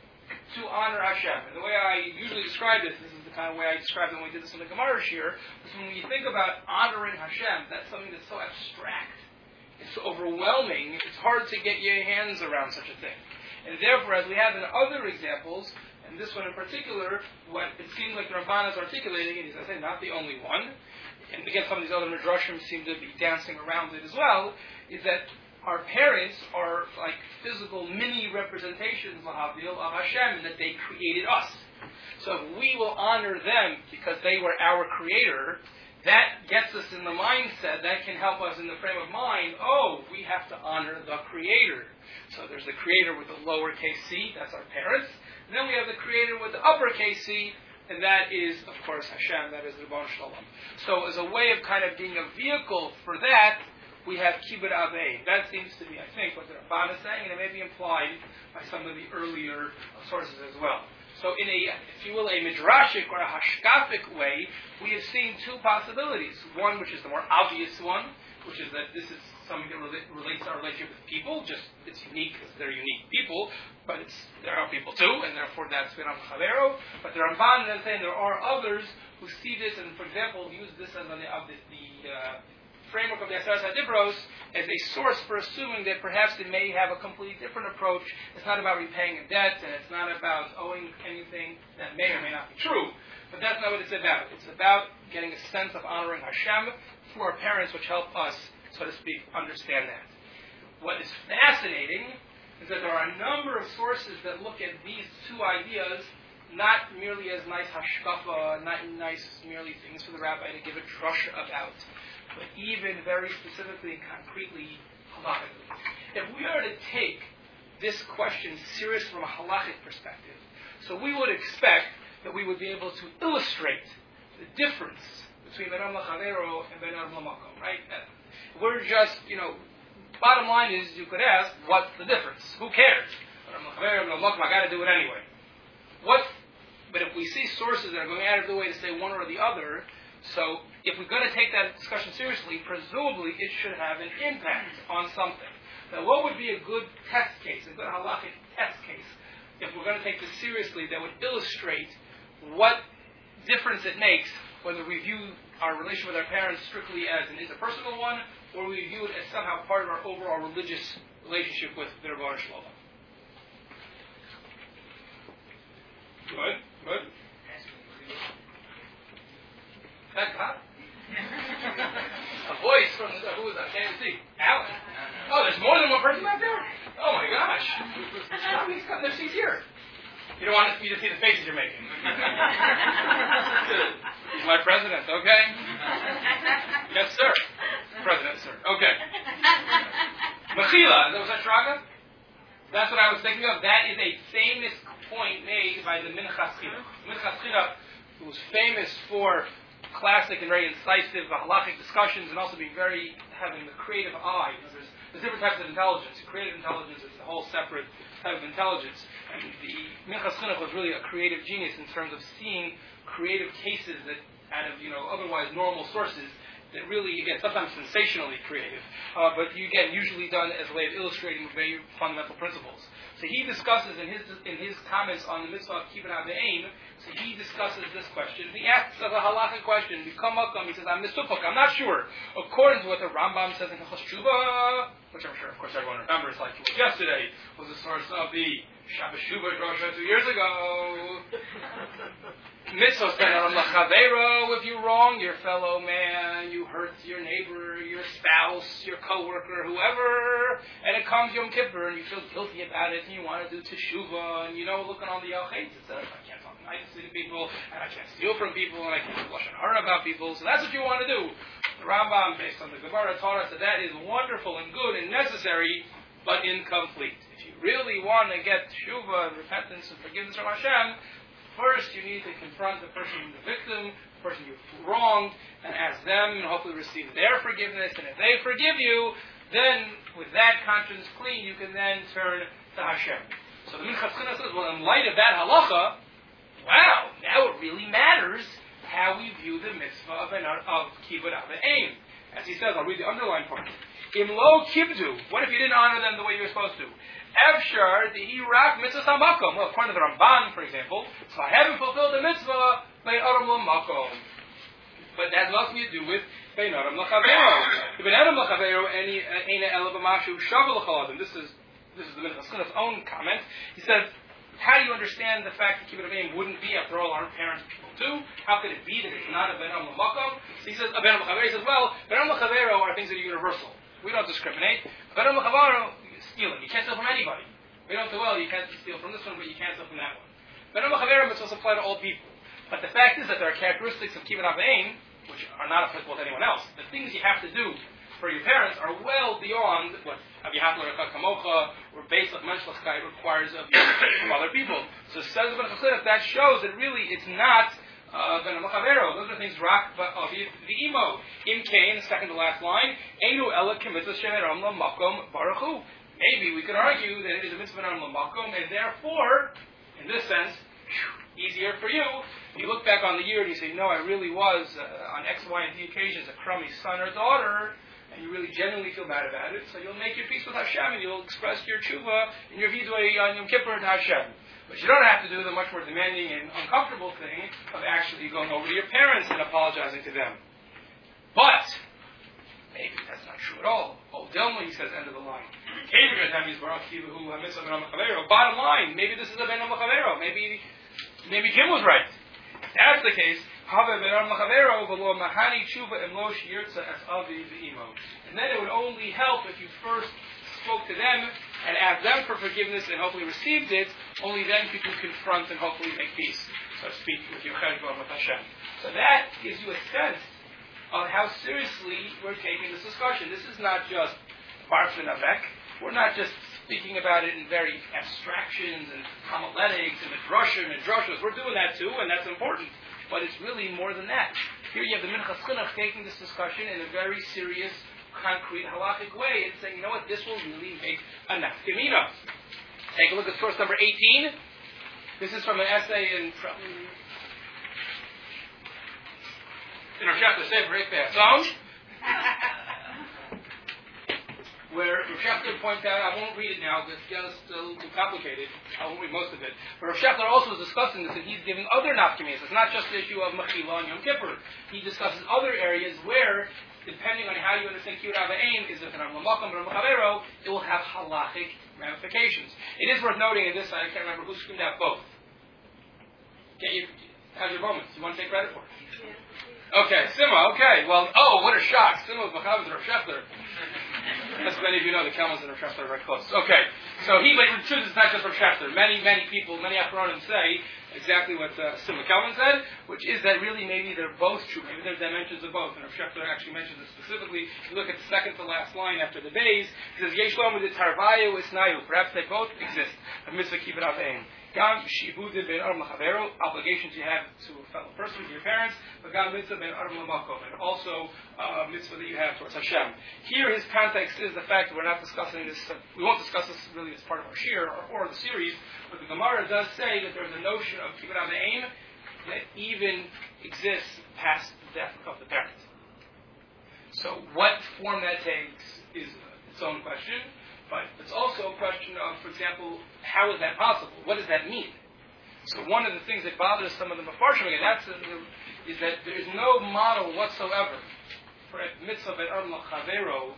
to honor Hashem. And the way I usually describe this is the kind of way I described it when we did this in the Gemara year, is when you think about honoring Hashem, that's something that's so abstract. It's so overwhelming, it's hard to get your hands around such a thing. And therefore, as we have in other examples, and this one in particular, what it seems like the Ramban is articulating, and he's, I say, not the only one, and again, some of these other midrashim seem to be dancing around it as well, is that our parents are like physical mini representations of Hashem, that they created us. So if we will honor them because they were our creator, that gets us in the mindset, that can help us in the frame of mind, we have to honor the creator. So there's the creator with the lowercase c, that's our parents. And then we have the creator with the uppercase c, and that is, of course, Hashem, that is Ribbon Shalom. So as a way of kind of being a vehicle for that, we have Kibbut Av V'Aim. That seems to be, I think, what the Ramban is saying, and it may be implied by some of the earlier sources as well. So in a, if you will, a midrashic or a hashkafic way, we have seen 2 possibilities. One, which is the more obvious one, which is that this is something that relates to our relationship with people. Just, it's unique because they're unique people, but there are people too, and therefore that's Beram L'Chavero. But the Ramban is saying there are others who see this, and for example, use this as the framework of the Aseres HaDibros as a source for assuming that perhaps they may have a completely different approach. It's not about repaying a debt, and it's not about owing anything that may or may not be true. But that's not what it's about. It's about getting a sense of honoring Hashem through our parents, which help us, so to speak, understand that. What is fascinating is that there are a number of sources that look at these 2 ideas not merely as nice hashkafa, not nice merely things for the rabbi to give a drush about, but even very specifically and concretely halachically. If we are to take this question serious from a halachic perspective, so we would expect that we would be able to illustrate the difference between Beram L'Chavero and Beram L'Makom, right? We're just, bottom line is, you could ask, what's the difference? Who cares? Beram L'Chavero, Beram L'Makom, I got to do it anyway. But if we see sources that are going out of the way to say one or the other, so if we're going to take that discussion seriously, presumably it should have an impact on something. Now, what would be a good test case, a good halachic test case, if we're going to take this seriously, that would illustrate what difference it makes whether we view our relation with our parents strictly as an interpersonal one, or we view it as somehow part of our overall religious relationship with the Rebbeinu Shalom. Good. That's hot. A voice from who is that? I can't see. Alan. Oh, there's more than one person out there? Oh my gosh. He's got their seats here. You don't want me to see the faces you're making. He's my president, okay? Yes, sir. President, sir. Okay. Mechila, was that Shraga? That's what I was thinking of. That is a famous point made by the Minchas Chinuch. Minchas Chinuch, who was famous for classic and very incisive halachic discussions, and also being having the creative eye. There's different types of intelligence. Creative intelligence is a whole separate type of intelligence. And the Minchas Chinuch was really a creative genius in terms of seeing creative cases that out of otherwise normal sources that really, again, sometimes sensationally creative, but usually done as a way of illustrating very fundamental principles. So he discusses in his comments on the mitzvah of kibbud aveim. So he discusses this question. He asks a halachic question. He says, "I'm misupok. I'm not sure." According to what the Rambam says in Hilchos Tshuva, which I'm sure, of course, everyone remembers, like yesterday, was the source of the Shabbos Shuvah Drosha 2 years ago. Mitzvahs ben aram lachavero. If you wrong your fellow man, you hurt your neighbor, your spouse, your coworker, whoever, and it comes Yom Kippur, and you feel guilty about it, and you want to do teshuvah, and looking on the Yalchet, it says, I can't talk nicely to people, and I can't steal from people, and I can't lashon hara about people, so that's what you want to do. The Rambam, based on the Gemara, taught us that that is wonderful and good and necessary, but incomplete. If you really want to get teshuvah and repentance and forgiveness from Hashem, first you need to confront the person, the victim, the person you've wronged, and ask them and hopefully receive their forgiveness. And if they forgive you, then with that conscience clean, you can then turn to Hashem. So the Minchas Chinuch says, well, in light of that halacha, wow, now it really matters how we view the mitzvah of kibbud aveim. As he says, I'll read the underlined part. Im lo kibdu. What if you didn't honor them the way you were supposed to? Efshar the irak mitzvah hamakom. Well, according to the Ramban, for example, so I haven't fulfilled the mitzvah bein adam l'makom. But that has nothing to do with bein adam l'chavero. Bein adam l'chavero eina ela b'mashu shavu l'chaladim. This is the Minchas Chinuch's own comment. He says, how do you understand the fact that kibbud aveim wouldn't be, after all, our parents people too? How could it be that it's not a bein adam l'makom? So he says, bein adam l'chavero. He says, well, bein adam l'chavero are things that are universal. We don't discriminate. Bein adam l'chavero, stealing. You can't steal from anybody. We don't say, well, you can't steal from this one, but you can't steal from that one. Bein adam l'chavero mitzvahs apply to all people. But the fact is that there are characteristics of kibbud aveim which are not applicable to anyone else. The things you have to do for your parents are well beyond what Avihat l'recha kamocha or Beis l'chmenshlichkeit requires of you from other people. So says the Minchas Chinuch, that shows that really it's not ben l'chavero. Those are things rak v'imo. Im kain, second to last line, einu ela k'mitzvah she'eram l'makom baruch hu. Maybe we could argue that it is a mitzvah on l'makom, and therefore, in this sense, easier for you. You look back on the year and you say, no, I really was, on X, Y, and Z occasions, a crummy son or daughter, and you really genuinely feel bad about it, so you'll make your peace with Hashem, and you'll express your tshuva in your vidui on Yom Kippur to Hashem. But you don't have to do the much more demanding and uncomfortable thing of actually going over to your parents and apologizing to them. But maybe that's not true at all. Oh, Dilma, he says, end of the line. Bottom line, maybe this is a ben l'chavero. Maybe Jim was right. If that's the case, and then it would only help if you first spoke to them and asked them for forgiveness and hopefully received it. Only then could you confront and hopefully make peace, so to speak, with your cheshbon with Hashem. So that gives you a sense of how seriously we're taking this discussion. This is not just Barfin Avek. We're not just speaking about it in very abstractions and homiletics and drusha and drushas. We're doing that too, and that's important. But it's really more than that. Here you have the Minchas Chinuch taking this discussion in a very serious, concrete, halachic way and saying, you know what, this will really make a nafkamina. Take a look at source number 18. This is from an essay in our chapter, say very fast. where Rav Shechter points out, I won't read it now because it's just a little too complicated. I won't read most of it. But Rav Shechter also is discussing this, and he's giving other nafkamis. It's not just the issue of Mechila and Yom Kippur. He discusses other areas where, depending on how you understand Kibbud Av V'Ein, is it an Makom or a Chavero, it will have halachic ramifications. It is worth noting in this, I can't remember who screamed out both. How's your moments? You want to take credit for it? Okay, Sima, okay. Well, what a shock. Sima was Machav Rav Shechter. As many of you know, the Kelmans and Rav Shechter are very close. Okay, so he chooses not just Rav Shechter. Many people, many Achronim say exactly what Sima Kelman said, which is that really maybe they're both true. Maybe there's dimensions of both. And Rav Shechter actually mentions it specifically. If you look at the second to last line after the bays, he says, Yesh Lo Mitzvah Tarvayu Isnayu. Perhaps they both exist. A mitzvah Kibbud Av V'Ein. Gam shibud ben aram l'chavero, obligations you have to a fellow person, to your parents, but gam mitzvah ben aram l'makom, and also mitzvah that you have towards Hashem. Here, his context is the fact that we're not discussing this. We won't discuss this really as part of our shir or the series, but the Gemara does say that there's a notion of kibbud av v'ein that even exists past the death of the parent. So, what form that takes is its own question. But it's also a question of, for example, how is that possible? What does that mean? So one of the things that bothers some of the Mefarshim, is that there is no model whatsoever for a mitzvah ben aram l'chavero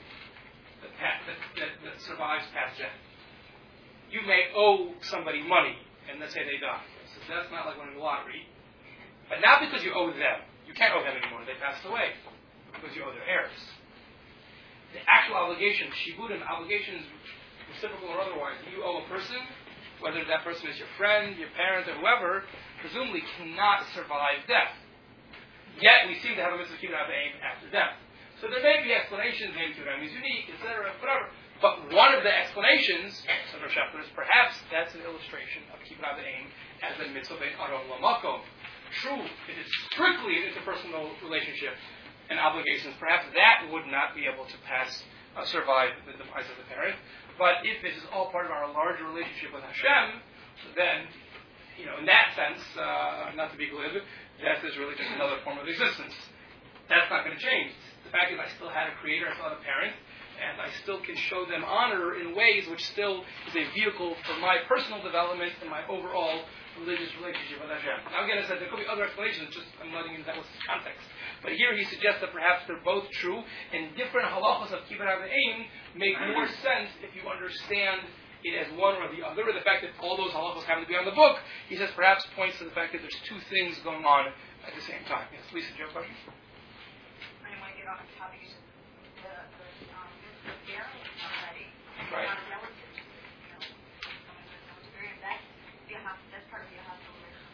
that survives past death. You may owe somebody money, and let's say they die. So that's not like winning the lottery. But not because you owe them. You can't owe them anymore. They passed away. Because you owe their heirs. The actual obligation, shibudim, obligations, reciprocal or otherwise, you owe a person, whether that person is your friend, your parent, or whoever, presumably cannot survive death. Yet we seem to have a mitzvah kibbud av v'ein after death. So there may be explanations, maybe kibbud av v'ein is unique, etc., whatever. But one of the explanations, said Rav Shechter, is perhaps that's an illustration of kibbud av v'ein as a mitzvah ben aram l'makom. True, it is strictly an interpersonal relationship and obligations, perhaps that would not be able to survive the demise of the parent. But if this is all part of our larger relationship with Hashem, then, in that sense, not to be glib, death is really just another form of existence. That's not going to change. The fact is I still had a creator, I still had a parent, and I still can show them honor in ways which still is a vehicle for my personal development and my overall religious relationship with Hashem. Now again, I said there could be other explanations, just I'm letting you that was context. But here he suggests that perhaps they're both true, and different halachos of kibbud av v'ein make more sense if you understand it as one or the other. Or the fact that all those halachos happen to be on the book, he says perhaps points to the fact that there's two things going on at the same time. Yes, Lisa, do you have a question? I didn't want to get off the topic. The burial already. Right. Relative to, someone's buried. That's part of the Yahasa.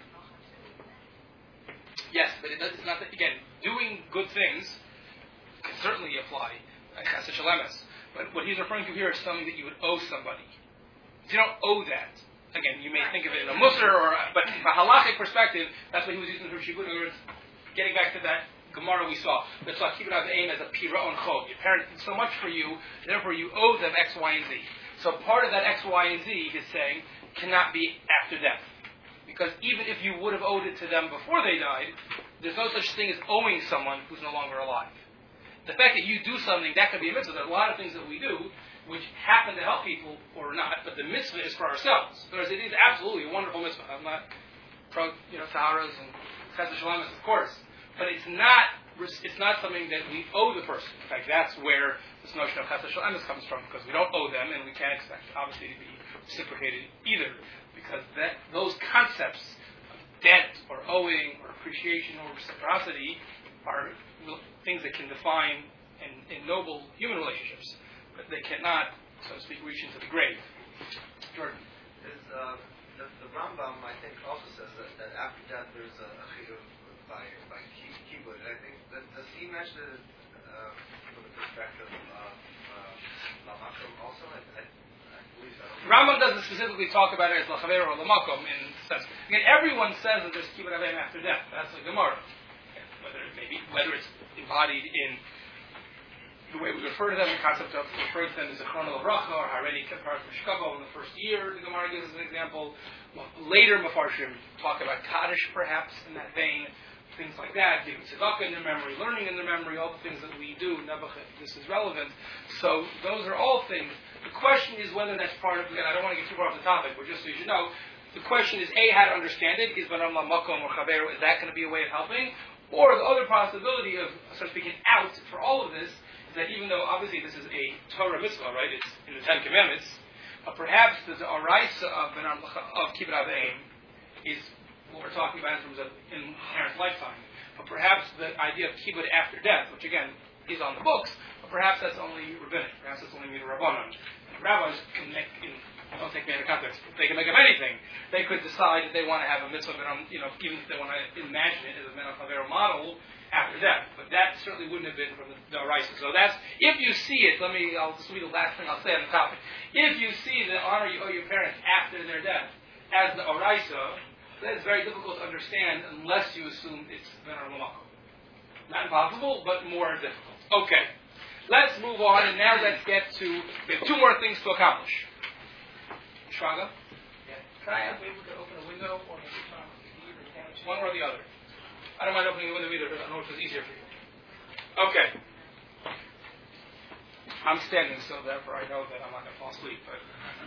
Yes, but it's not that, again, doing good things can certainly apply as a shalemes. But what he's referring to here is something that you would owe somebody. If you don't owe that, again, you may think of it in a musar, but from a halachic perspective, that's what he was using for shibud. In other words, getting back to that Gemara we saw, that saw kibbud av v'ein as a pira'on chod. Your parent did so much for you, therefore you owe them X, Y, and Z. So part of that X, Y, and Z, he's saying, cannot be after death. Because even if you would have owed it to them before they died, there's no such thing as owing someone who's no longer alive. The fact that you do something, that could be a mitzvah. There are a lot of things that we do which happen to help people or not, but the mitzvah is for ourselves. Whereas it is absolutely a wonderful mitzvah. I'm not pro, taharas and chesed shalamis, of course. But it's not something that we owe the person. In fact, that's where this notion of chesed shalamis comes from, because we don't owe them and we can't expect, obviously, to be reciprocated either. Because those concepts of debt or owing or appreciation or reciprocity are things that can define and ennoble human relationships, but they cannot, so to speak, reach into the grave. Jordan. The Rambam, I think, also says that after death there's a chiyuv by kibbud. And I think does he mention it from the perspective of lamakom also? Rambam doesn't specifically talk about it as l'chaver or l'makom in the sense. Again, everyone says that there's kibbud av v'ein after death. That's the Gemara. Whether it's embodied in the way we refer to them, the concept of referring to them as a chronol of bracha or hareni keparat mishkavo in the first year. The Gemara gives us an example. Later Mefarshim talk about kaddish, perhaps in that vein. things like that, giving tzedakah in their memory, learning in their memory, all the things that we do, this is relevant. So those are all things. The question is whether that's part of, again, I don't want to get too far off the topic, but just so you know, the question is, A, how to understand it. Is Banam La Makom or Chaveru, is that going to be a way of helping? Or the other possibility of, so to speak, an out for all of this, is that even though obviously this is a Torah mitzvah, right, it's in the Ten Commandments, perhaps the Araisa of Kibbut Av V'Eim is what we're talking about in terms of in parents' lifetime. But perhaps the idea of Kibbut after death, which again is on the books, but perhaps that's only rabbinic, perhaps that's only Rabbanon. And rabbis can make, don't take me out of context, they can make up anything. They could decide that they want to have a mitzvah, even if they want to imagine it as a Menach Havero model after death. But that certainly wouldn't have been from the Araisa. So that's, if you see it, this will be the last thing I'll say on the topic. If you see the honor you owe your parents after their death as the Araisa, then it's very difficult to understand unless you assume it's Ben Arlamako. Not impossible, but more difficult. Okay. Let's move on, and now let's get to, we have two more things to accomplish. Shraga? Yeah. Can I be able to open a window or one or the other? I don't mind opening the window either, but I don't know which is easier for you. Okay. I'm standing, so therefore I know that I'm not going to fall asleep, but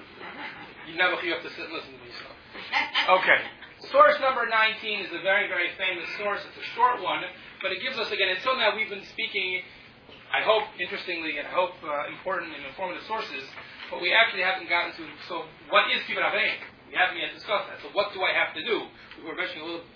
you never have to sit and listen to me, so. Okay. Source number 19 is a very, very famous source. It's a short one, but it gives us, again, until now we've been speaking, I hope, interestingly, and I hope important and informative sources, but we actually haven't gotten to, so what is Kibbut Av V'Eim? We haven't yet discussed that. So what do I have to do? We were mentioning a little,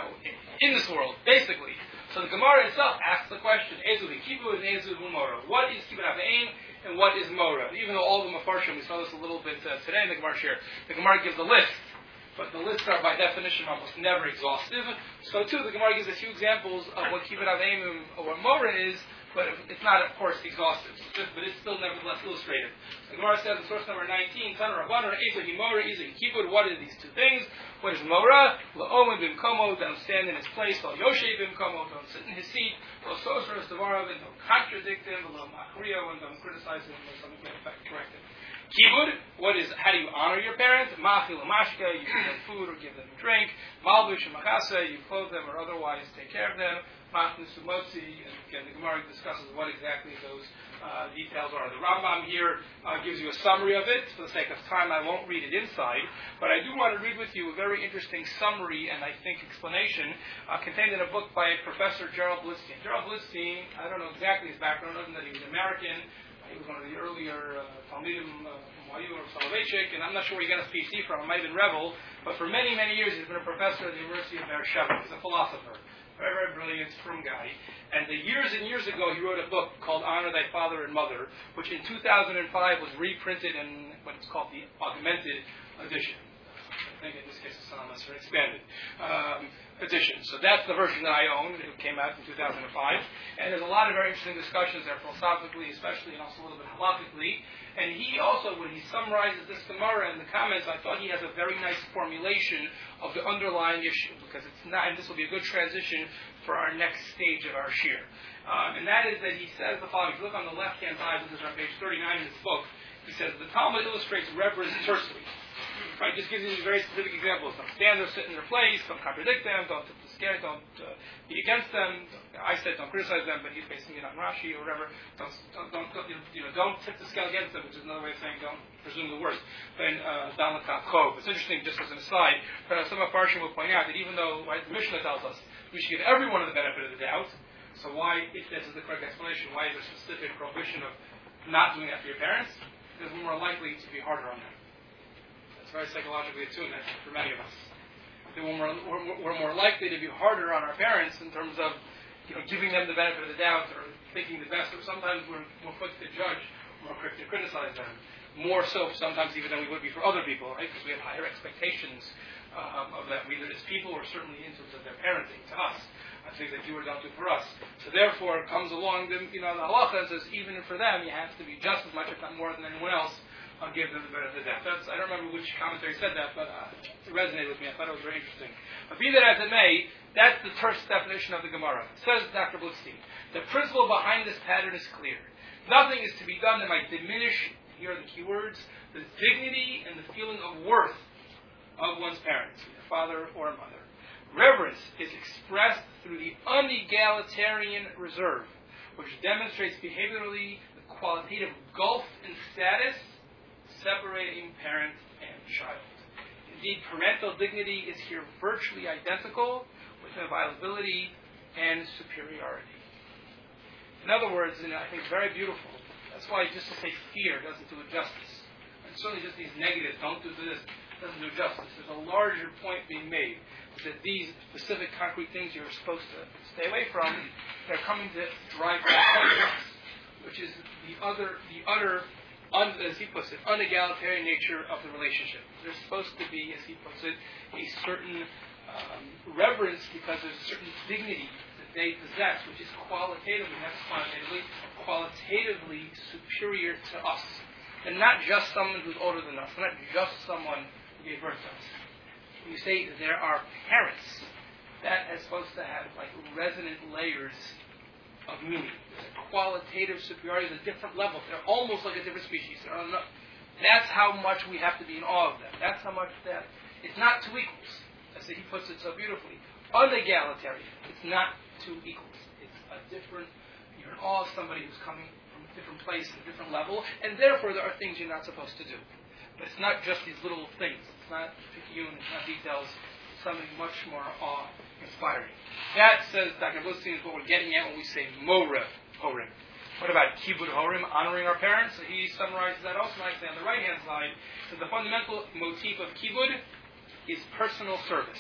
in this world, basically. So the Gemara itself asks the question, Ezu Kibbut and Ezu Mora. What is Kibbut Av V'Eim and what is Mora? Even though all the Mefarshim, we saw this a little bit today in the Gemara share, the Gemara gives a list. But the lists are by definition almost never exhaustive. So too, the Gemara gives a few examples of what Kibbut Av V'Eim or what Mora is, but it's not, of course, exhaustive. But it's still nevertheless illustrative. The Gemara says in source number 19, Tana Rabbanan, Ezahi Mora, Ezahi Kibbut. What are these two things? What is Mora? La'omen bimkomo, don't stand in his place. La'yoshe bimkomo, don't sit in his seat. La'sosras devarav, and don't contradict him. La'machrio, and don't criticize him when something can't correct him. Kibbut, how do you honor your parents? Ma'achil mashka, you give them food or give them drink. Malbush and machasa, you clothe them or otherwise take care of them. Machnus umotzi, and again, the Gemara discusses what exactly those details are. The Rambam here gives you a summary of it. For the sake of time, I won't read it inside, but I do want to read with you a very interesting summary and I think explanation contained in a book by Professor Gerald Blitzstein. Gerald Blitzstein, I don't know exactly his background, other than that he was American. He was one of the earlier Talmidim from YU or Soloveitchik, and I'm not sure where he got his PhD from. It might have been Revel, but for many, many years he's been a professor at the University of Beersheba. He's a philosopher. Very, very brilliant, frum guy. And years and years ago, he wrote a book called Honor Thy Father and Mother, which in 2005 was reprinted in what is called the augmented edition. I think in this case it's not necessarily expanded edition. So that's the version that I own. It came out in 2005. And there's a lot of very interesting discussions there, philosophically especially, and also a little bit halakhically. And he also, when he summarizes this Gemara in the comments, I thought he has a very nice formulation of the underlying issue, because it's not, and this will be a good transition for our next stage of our shir. And that is that he says the following. If you look on the left-hand side, this is on page 39 in his book, he says, the Talmud illustrates reverence tersely. Right, just gives you these very specific examples. Don't stand or sit in their place. Don't contradict them. Don't scare. Don't be against them. I said don't criticize them, but he's basing it on Rashi or whatever. Don't tip the scale against them, which is another way of saying don't presume the worst. Then it's interesting, just as an aside, but some of Farshim will point out that even though the Mishnah tells us we should give everyone the benefit of the doubt, so why, if this is the correct explanation, why is there a specific prohibition of not doing that for your parents? Because we're more likely to be harder on them. Very psychologically attuned, I think, for many of us. We're more likely to be harder on our parents in terms of giving them the benefit of the doubt or thinking the best. Or sometimes we're more quick to judge, more quick to criticize them. More so sometimes even than we would be for other people, right? Because we have higher expectations of them, either as people or certainly in terms of their parenting to us. Things that do or don't do for us. So therefore comes along the halacha and says even for them you have to be just as much, if not more than anyone else. I'll give them the benefit of the doubt. I don't remember which commentary said that, but it resonated with me. I thought it was very interesting. But be that as it may, that's the terse definition of the Gemara. Says Dr. Blitzstein, the principle behind this pattern is clear. Nothing is to be done that might diminish, here are the key words, the dignity and the feeling of worth of one's parents, either father or mother. Reverence is expressed through the unegalitarian reserve, which demonstrates behaviorally the qualitative gulf in status separating parent and child. Indeed, parental dignity is here virtually identical with inviolability and superiority. In other words, and I think very beautiful, that's why just to say fear doesn't do it justice. And certainly just these negatives, don't do this, doesn't do justice. There's a larger point being made, that these specific concrete things you're supposed to stay away from, they're coming to drive that point, which is the utter, as he puts it, unegalitarian nature of the relationship. There's supposed to be, as he puts it, a certain reverence because there's a certain dignity that they possess, which is qualitatively, not qualitatively superior to us. And not just someone who's older than us, not just someone who gave birth to us. When you say there are parents, that is supposed to have like resonant layers of meaning. There's a qualitative superiority, there's a different level. They're almost like a different species. That's how much we have to be in awe of them. That's how much that it's not two equals. As he puts it so beautifully. Unegalitarian. It's not two equals. It's a different, you're in awe of somebody who's coming from a different place, a different level, and therefore there are things you're not supposed to do. But it's not just these little things. It's not picayune, it's not details. It's something much more awe-inspiring. That, says Dr. Blitstein, is what we're getting at when we say Morev Horim. What about Kibud Horim, honoring our parents? So he summarizes that also nicely on the right-hand side. So the fundamental motif of Kibud is personal service.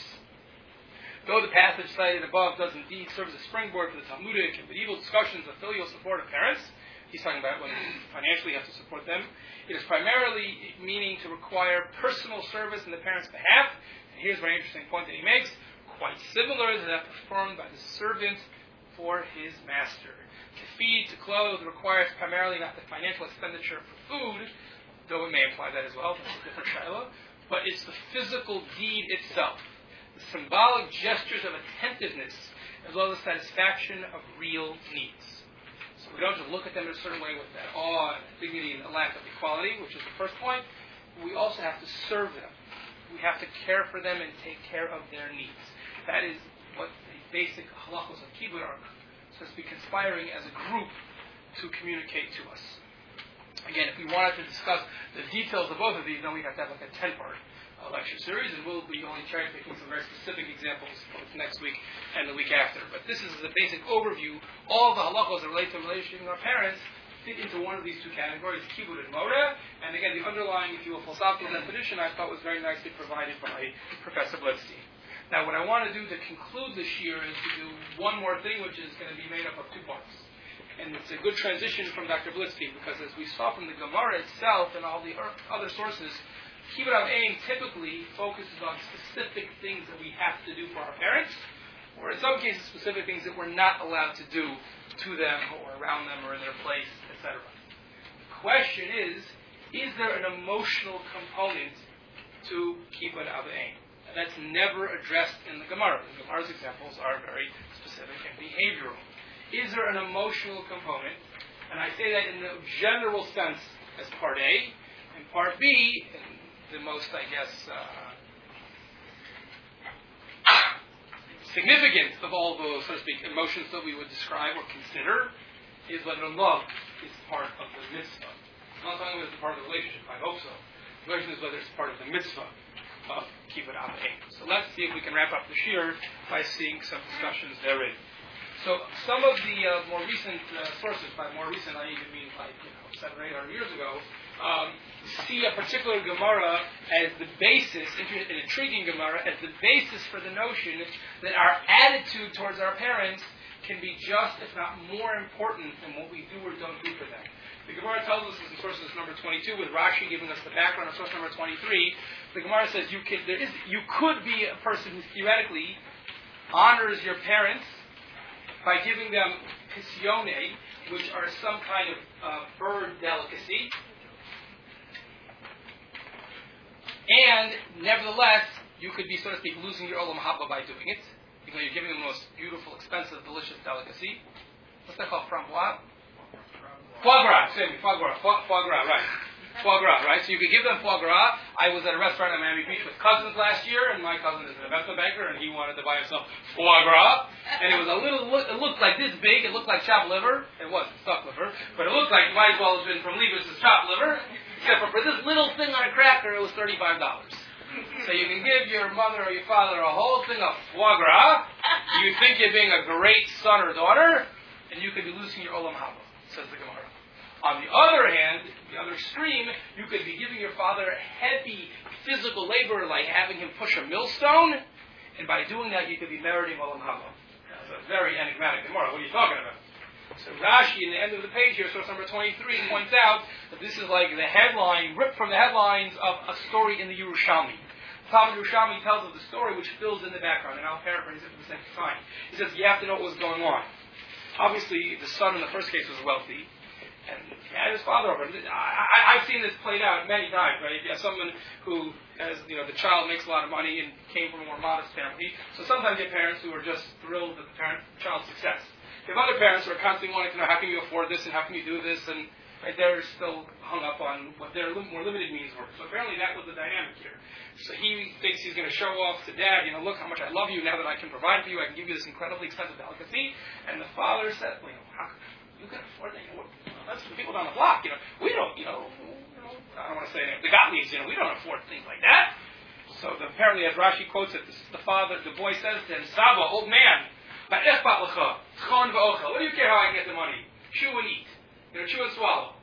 Though the passage cited above does indeed serve as a springboard for the Talmudic and medieval discussions of filial support of parents, he's talking about when you financially have to support them, it is primarily meaning to require personal service in the parent's behalf. And here's a very interesting point that he makes, quite similar to that performed by the servant for his master. To feed, to clothe requires primarily not the financial expenditure for food, though it may imply that as well, that's a different shiloh, but it's the physical deed itself, the symbolic gestures of attentiveness, as well as the satisfaction of real needs. So we don't just look at them in a certain way with that awe and dignity and the lack of equality, which is the first point. We also have to serve them. We have to care for them and take care of their needs. That is what the basic halachos of Kibud are supposed to be conspiring as a group to communicate to us. Again, if we wanted to discuss the details of both of these, then we'd have to have like a 10-part lecture series, and we'll be only cherry-picking some very specific examples both next week and the week after. But this is the basic overview. All the halachos that relate to relating with our parents fit into one of these two categories, Kibud and Morev. And again, the underlying, if you will, philosophical definition I thought was very nicely provided by Professor Blitstein. Now, what I want to do to conclude this year is to do one more thing, which is going to be made up of 2 parts. And it's a good transition from Dr. Blitstein, because as we saw from the Gemara itself and all the other sources, Kibud Av typically focuses on specific things that we have to do for our parents, or in some cases specific things that we're not allowed to do to them or around them or in their place, etc. The question is there an emotional component to Kibud Av? That's never addressed in the Gemara. The Gemara's examples are very specific and behavioral. Is there an emotional component? And I say that in the general sense as part A, and part B, in the most, I guess, significant of all those, so to speak, emotions that we would describe or consider, is whether love is part of the mitzvah. I'm not talking about it's part of the relationship, I hope so. The question is whether it's part of the mitzvah of Kibud Av. So let's see if we can wrap up the shir by seeing some discussions therein. So some of the more recent sources, by more recent I even mean like 7 or 800 years ago, see a particular Gemara as the basis, an intriguing Gemara, as the basis for the notion that our attitude towards our parents can be just, if not more important than what we do or don't do for them. The Gemara tells us in sources number 22, with Rashi giving us the background of source number 23, the Gemara says you could be a person who theoretically honors your parents by giving them pisyone, which are some kind of bird delicacy. And nevertheless, you could be, so to speak, losing your olam haba by doing it, because you're giving them the most beautiful, expensive, delicious delicacy. What's that called? Framboise? Foie gras, right. Foie gras, right? So you could give them foie gras. I was at a restaurant in Miami Beach with cousins last year, and my cousin is an investment banker, and he wanted to buy himself foie gras. And it was a little, it looked like this big. It looked like chopped liver. It wasn't stuck liver, but it looked like it might as well have been from Leibovitz chopped liver. Except for this little thing on a cracker, it was $35. So you can give your mother or your father a whole thing of foie gras. You think you're being a great son or daughter, and you could be losing your olam haba, says the Gemara. On the other hand, the other extreme, you could be giving your father heavy physical labor, like having him push a millstone, and by doing that, you could be meriting olam haba. That's a very enigmatic Gemara. What are you talking about? So Rashi, in the end of the page here, source number 23, points out that this is like the headline, ripped from the headlines of a story in the Yerushalmi. Talmud Yerushalmi tells of the story which fills in the background, and I'll paraphrase it for the sake of time. He says, you have to know what was going on. Obviously, the son in the first case was wealthy, and he had his father over. I've seen this played out many times, right? You have someone who, as you know, the child makes a lot of money and came from a more modest family. So sometimes you have parents who are just thrilled with the child's success. You have other parents who are constantly wanting to know, how can you afford this and how can you do this? And right, they're still hung up on what their more limited means were. So apparently that was the dynamic here. So he thinks he's going to show off to dad, you know, look how much I love you now that I can provide for you. I can give you this incredibly expensive delicacy. And the father said, well, you know, how you can afford that? You know, that's for the people down the block. You know, we don't, I don't want to say the Gottliebs, we don't afford things like that. So apparently, as Rashi quotes it, the boy says to him, Saba, old man, what do you care how I get the money? Chew and eat. Chew and swallow.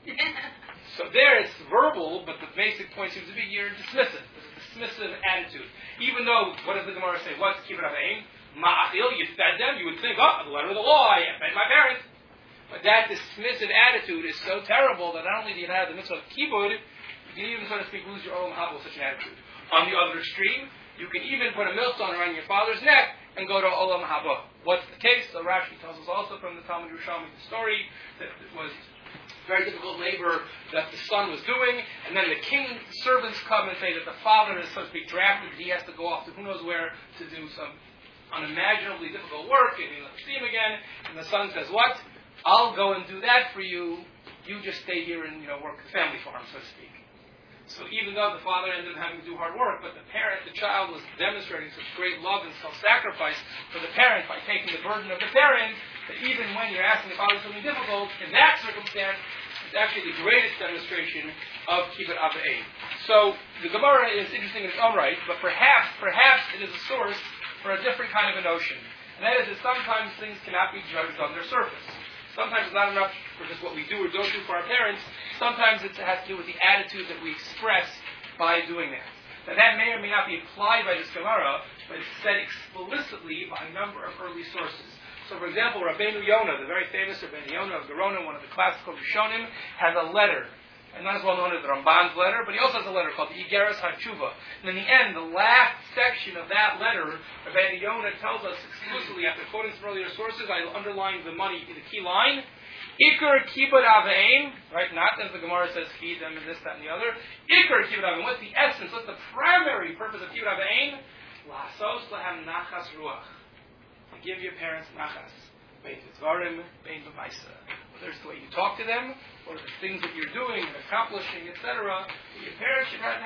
So there it's verbal, but the basic point seems to be you're dismissive. There's a dismissive attitude. Even though, what does the Gemara say? What's kibbud avim? Ma'achil, you fed them, you would think, the letter of the law, I fed my parents. But that dismissive attitude is so terrible that not only do you not have the mitzvah of kibbud, you can even, so to speak, lose your olam haba with such an attitude. On the other extreme, you can even put a millstone around your father's neck and go to olam haba. What's the case? So Rashi tells us also from the Talmud Yerushalmi the story that it was very difficult labor that the son was doing, and then the king's servants come and say that the father is supposed to be drafted, he has to go off to who knows where to do some unimaginably difficult work, and he doesn't see him again, and the son says, what? I'll go and do that for you, you just stay here and work the family farm, so to speak. So even though the father ended up having to do hard work, but the child was demonstrating such great love and self-sacrifice for the parent by taking the burden of the parent, that even when you're asking the father something difficult, in that circumstance, it's actually the greatest demonstration of kibbud avim. So the Gemara is interesting in its own right, but perhaps it is a source for a different kind of a notion. And that is that sometimes things cannot be judged on their surface. Sometimes it's not enough for just what we do or don't do for our parents. Sometimes it has to do with the attitude that we express by doing that. Now that may or may not be applied by this Gemara, but it's said explicitly by a number of early sources. So for example, Rabbeinu Yonah, the very famous Rabbeinu Yonah of Gerona, one of the classical Rishonim, has a letter. And not as well known as the Ramban's letter, but he also has a letter called the Igeres HaTshuva. And in the end, the last section of that letter, Rabbeinu Yonah tells us exclusively, after quoting some earlier sources, I underlined the key line, Iker kibbud avim, right? Not as the Gemara says, feed them and this, that, and the other. Iker kibbud avim. What's the essence? What's the primary purpose of kibbud avim? Lasos lahem nachas ruach. To give your parents nachas. Bein b'dvarim, bein b'maisa. Whether it's the way you talk to them, or the things that you're doing and accomplishing, etc. Your parents should have.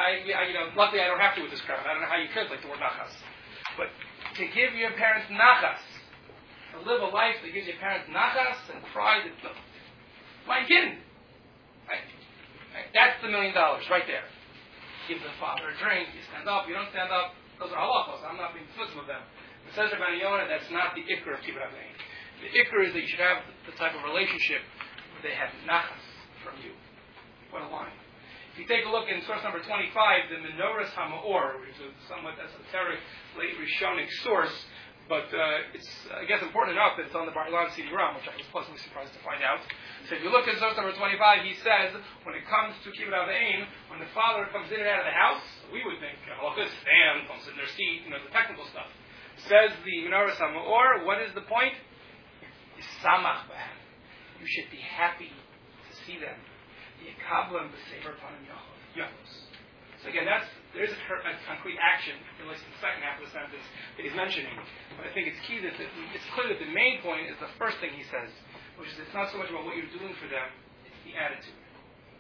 Luckily I don't have to with this crowd. I don't know how you translate the word nachas, but to give your parents nachas. To live a life that gives your parents nachas and pride. My kid. Right? That's the $1 million right there. Give the father a drink. You stand up. You don't stand up. Those are halachos. I'm not being dismissive of them. It says Rabbeinu Yonah that's not the ikr of kibbud avim. The ikr is that you should have the type of relationship where they have nachas from you. What a line. If you take a look in source number 25, the Menorahs HaMa'or, which is a somewhat esoteric, late Rishonic source, but it's, I guess, important enough that it's on the Bar Ilan CD-ROM, which I was pleasantly surprised to find out. So if you look at source number 25, he says, when it comes to kibbud avim, when the father comes in and out of the house, we would think, stand, don't sit in their seat, the technical stuff. Says the Menorahs HaMa'or, what is the point? Yisamach b'hem. You should be happy to see them. Yekablam b'sefer panim yachos. So again, there's a concrete action in the second half of the sentence that he's mentioning. But I think it's key that it's clear that the main point is the first thing he says, which is it's not so much about what you're doing for them, it's the attitude. Right?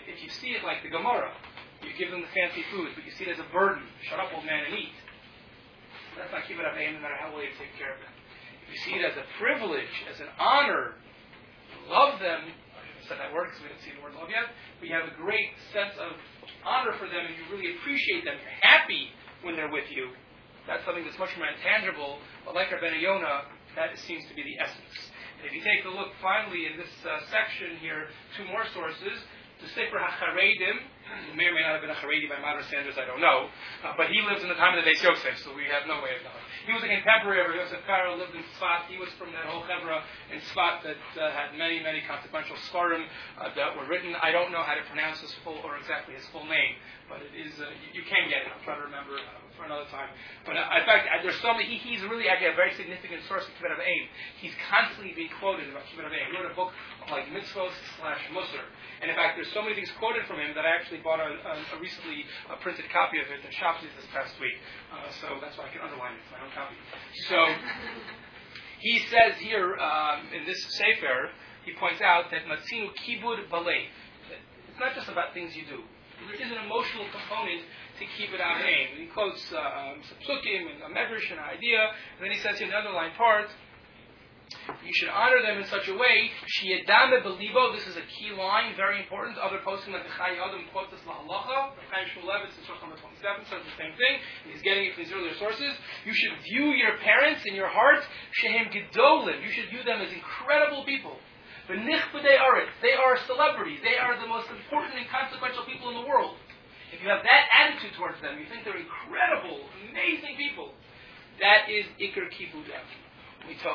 If you see it like the Gemara, you give them the fancy food, but you see it as a burden. Shut up, old man, and eat. That's not kibbut avayim, no matter how well you take care of them. If you see it as a privilege, as an honor, you love them. I said that word because we didn't see the word love yet, but you have a great sense of honor for them, and you really appreciate them. You're happy when they're with you. That's something that's much more intangible, but like Rabbeinu Yonah, that seems to be the essence. And if you take a look finally in this section here, two more sources. The Sefer HaCharedim, who may or may not have been a Haredi by modern standards, I don't know, but he lives in the time of the Beis Yosef, so we have no way of knowing. He was a contemporary of Yosef Karo, lived in Tzfat. He was from that whole chevra in Tzfat that had many, many consequential svarim that were written. I don't know how to pronounce his full, or exactly his full name, but it is, you can get it. I'll try to remember for another time. But in fact, there's so many, he's really actually a very significant source of Kibbut Avayim. He's constantly being quoted about Kibbut Avayim. He wrote a book like Mitzvos / Musar. And in fact, there's so many things quoted from him that I actually bought a recently printed copy of it at Shopsy this past week. So that's why I can underline it. It's my own copy. So he says here in this Sefer, he points out that Matzinu Kibud Balev. It's not just about things you do. There is an emotional component to Kibbut Avayim. He quotes some psukim and a medrash and an idea, and then he says in the underlying part, you should honor them in such a way. Sheyedame belibo. This is a key line, very important. Other posting like the Chai Adam quote this lahalacha. Chaim Shmulevitz in source number 27 says the same thing. He's getting it from these earlier sources. You should view your parents in your heart. Shehem gedolim. You should view them as incredible people. V'nichbedei aretz. They are celebrities. They are the most important and consequential people in the world. If you have that attitude towards them, you think they're incredible, amazing people. That is ikar kibudem. And if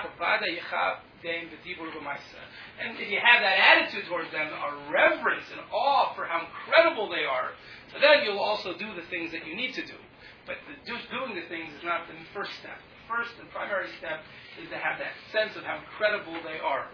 you have that attitude towards them, a reverence and awe for how incredible they are, so then you'll also do the things that you need to do. But doing the things is not the first step. The first and primary step is to have that sense of how incredible they are.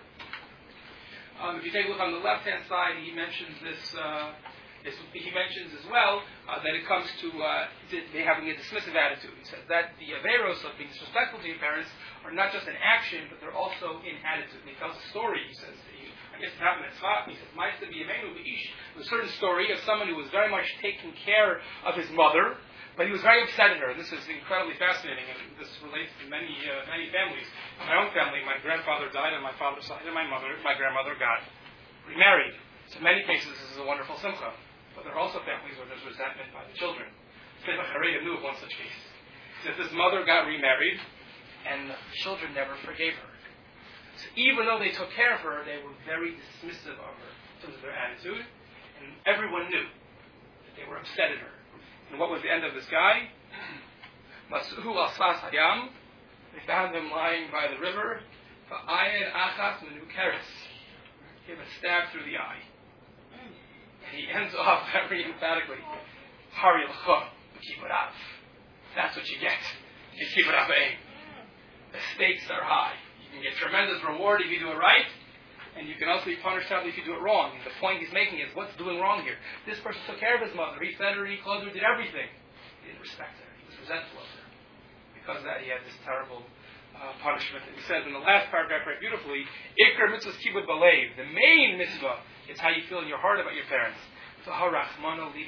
If you take a look on the left-hand side, he mentions this. He mentions as well that it comes to they having a dismissive attitude. He says that the averos of being disrespectful to your parents are not just in action, but they're also in attitude. And he tells a story. He says, I guess it happened at Tzfat. He says, "Ma'aseh b'yameinu b'ish." There's a certain story of someone who was very much taking care of his mother, but he was very upset at her. And this is incredibly fascinating, and this relates to many families. In my own family, my grandfather died on my father's side, and my grandmother got remarried. So in many cases, this is a wonderful simcha. But there are also families where there's resentment by the children. Sefer HaCharedim knew of one such case. He says this mother got remarried, and the children never forgave her. So even though they took care of her, they were very dismissive of her in terms of their attitude, and everyone knew that they were upset at her. And what was the end of this guy? Masuhu al Sfas Hayam. They found him lying by the river. Va'ayin achas menu keres. He had a stab through the eye. And he ends off very emphatically, Hari l'cha, kibbut av. That's what you get. You kibbut avayim. The stakes are high. You can get tremendous reward if you do it right, and you can also be punished sadly if you do it wrong. And the point he's making is, what's doing wrong here? This person took care of his mother. He fed her, he clothed her, did everything. He didn't respect her. He was resentful of her. Because of that, he had this terrible punishment. And he says in the last paragraph very beautifully, Ikar mitzvahs kibbut balev. The main mitzvah is how you feel in your heart about your parents. As we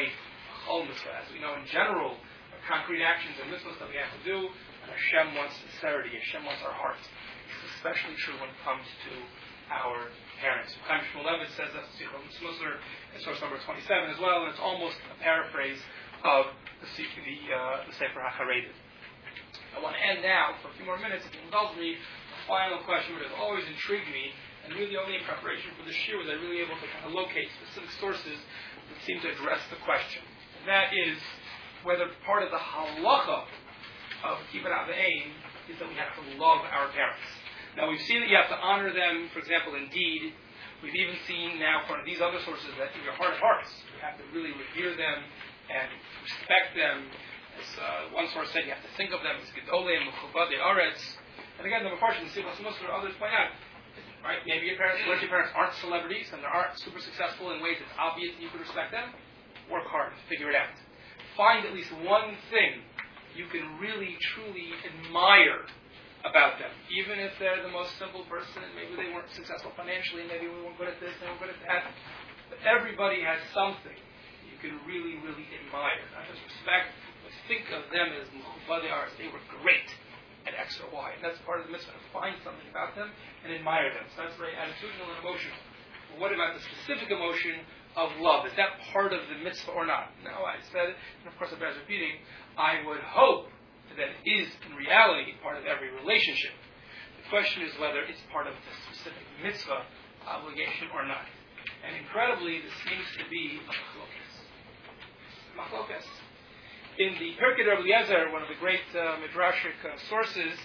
know in general, concrete actions and mitzvahs that we have to do, and Hashem wants sincerity, Hashem wants our hearts. It's especially true when it comes to our parents. Chaim Shmulevitz says that in source number 27 as well, and it's almost a paraphrase of the Sefer HaCharedim. I want to end now, for a few more minutes, if you indulge me, a final question which has always intrigued me, and really only in preparation for this year was I really able to kind of locate specific sources that seem to address the question. And that is whether part of the halacha of Kibbut Avayim is that we have to love our parents. Now we've seen that you have to honor them, for example, in deed. We've even seen now from these other sources that in your heart of hearts, you have to really revere them and respect them. As one source said, you have to think of them as Gedolim, Mechubadei Aretz. And again, the Mepharshim, the Sivas Musar, others point out, right? Maybe your parents aren't celebrities and they aren't super successful in ways it's obvious that you could respect them. Work hard, figure it out. Find at least one thing you can really, truly admire about them. Even if they're the most simple person and maybe they weren't successful financially, maybe we weren't good at this, they weren't good at that. but everybody has something you can really, really admire. Not just respect, but think of them as muhbadiyars. They were great at X or Y. And that's part of the mitzvah, to find something about them and admire them. So that's very attitudinal and emotional. But what about the specific emotion of love? Is that part of the mitzvah or not? No, I said it, and of course it bears repeating, I would hope that it is in reality part of every relationship. The question is whether it's part of the specific mitzvah obligation or not. And incredibly, this seems to be a machlokas. In the Pirkei Rabbi Eliezer, one of the great midrashic sources,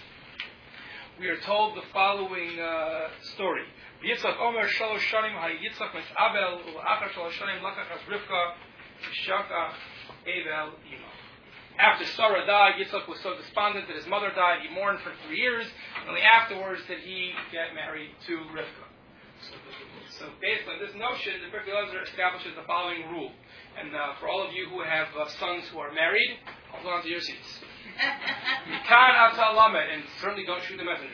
we are told the following story. Yitzchak Omer Shalosh Shanim Yitzchak Mes Abel U'Achar Shalosh Shanim Lakachas Rivka Shakach Abel Imo. After Sarah died, Yitzchak was so despondent that his mother died. He mourned for 3 years. And only afterwards did he get married to Rivka. So based on this notion, the Pirkei Eliezer establishes the following rule. And for all of you who have sons who are married, hold on to your seats. Mikan Ata Lamed, and certainly don't shoot the messenger.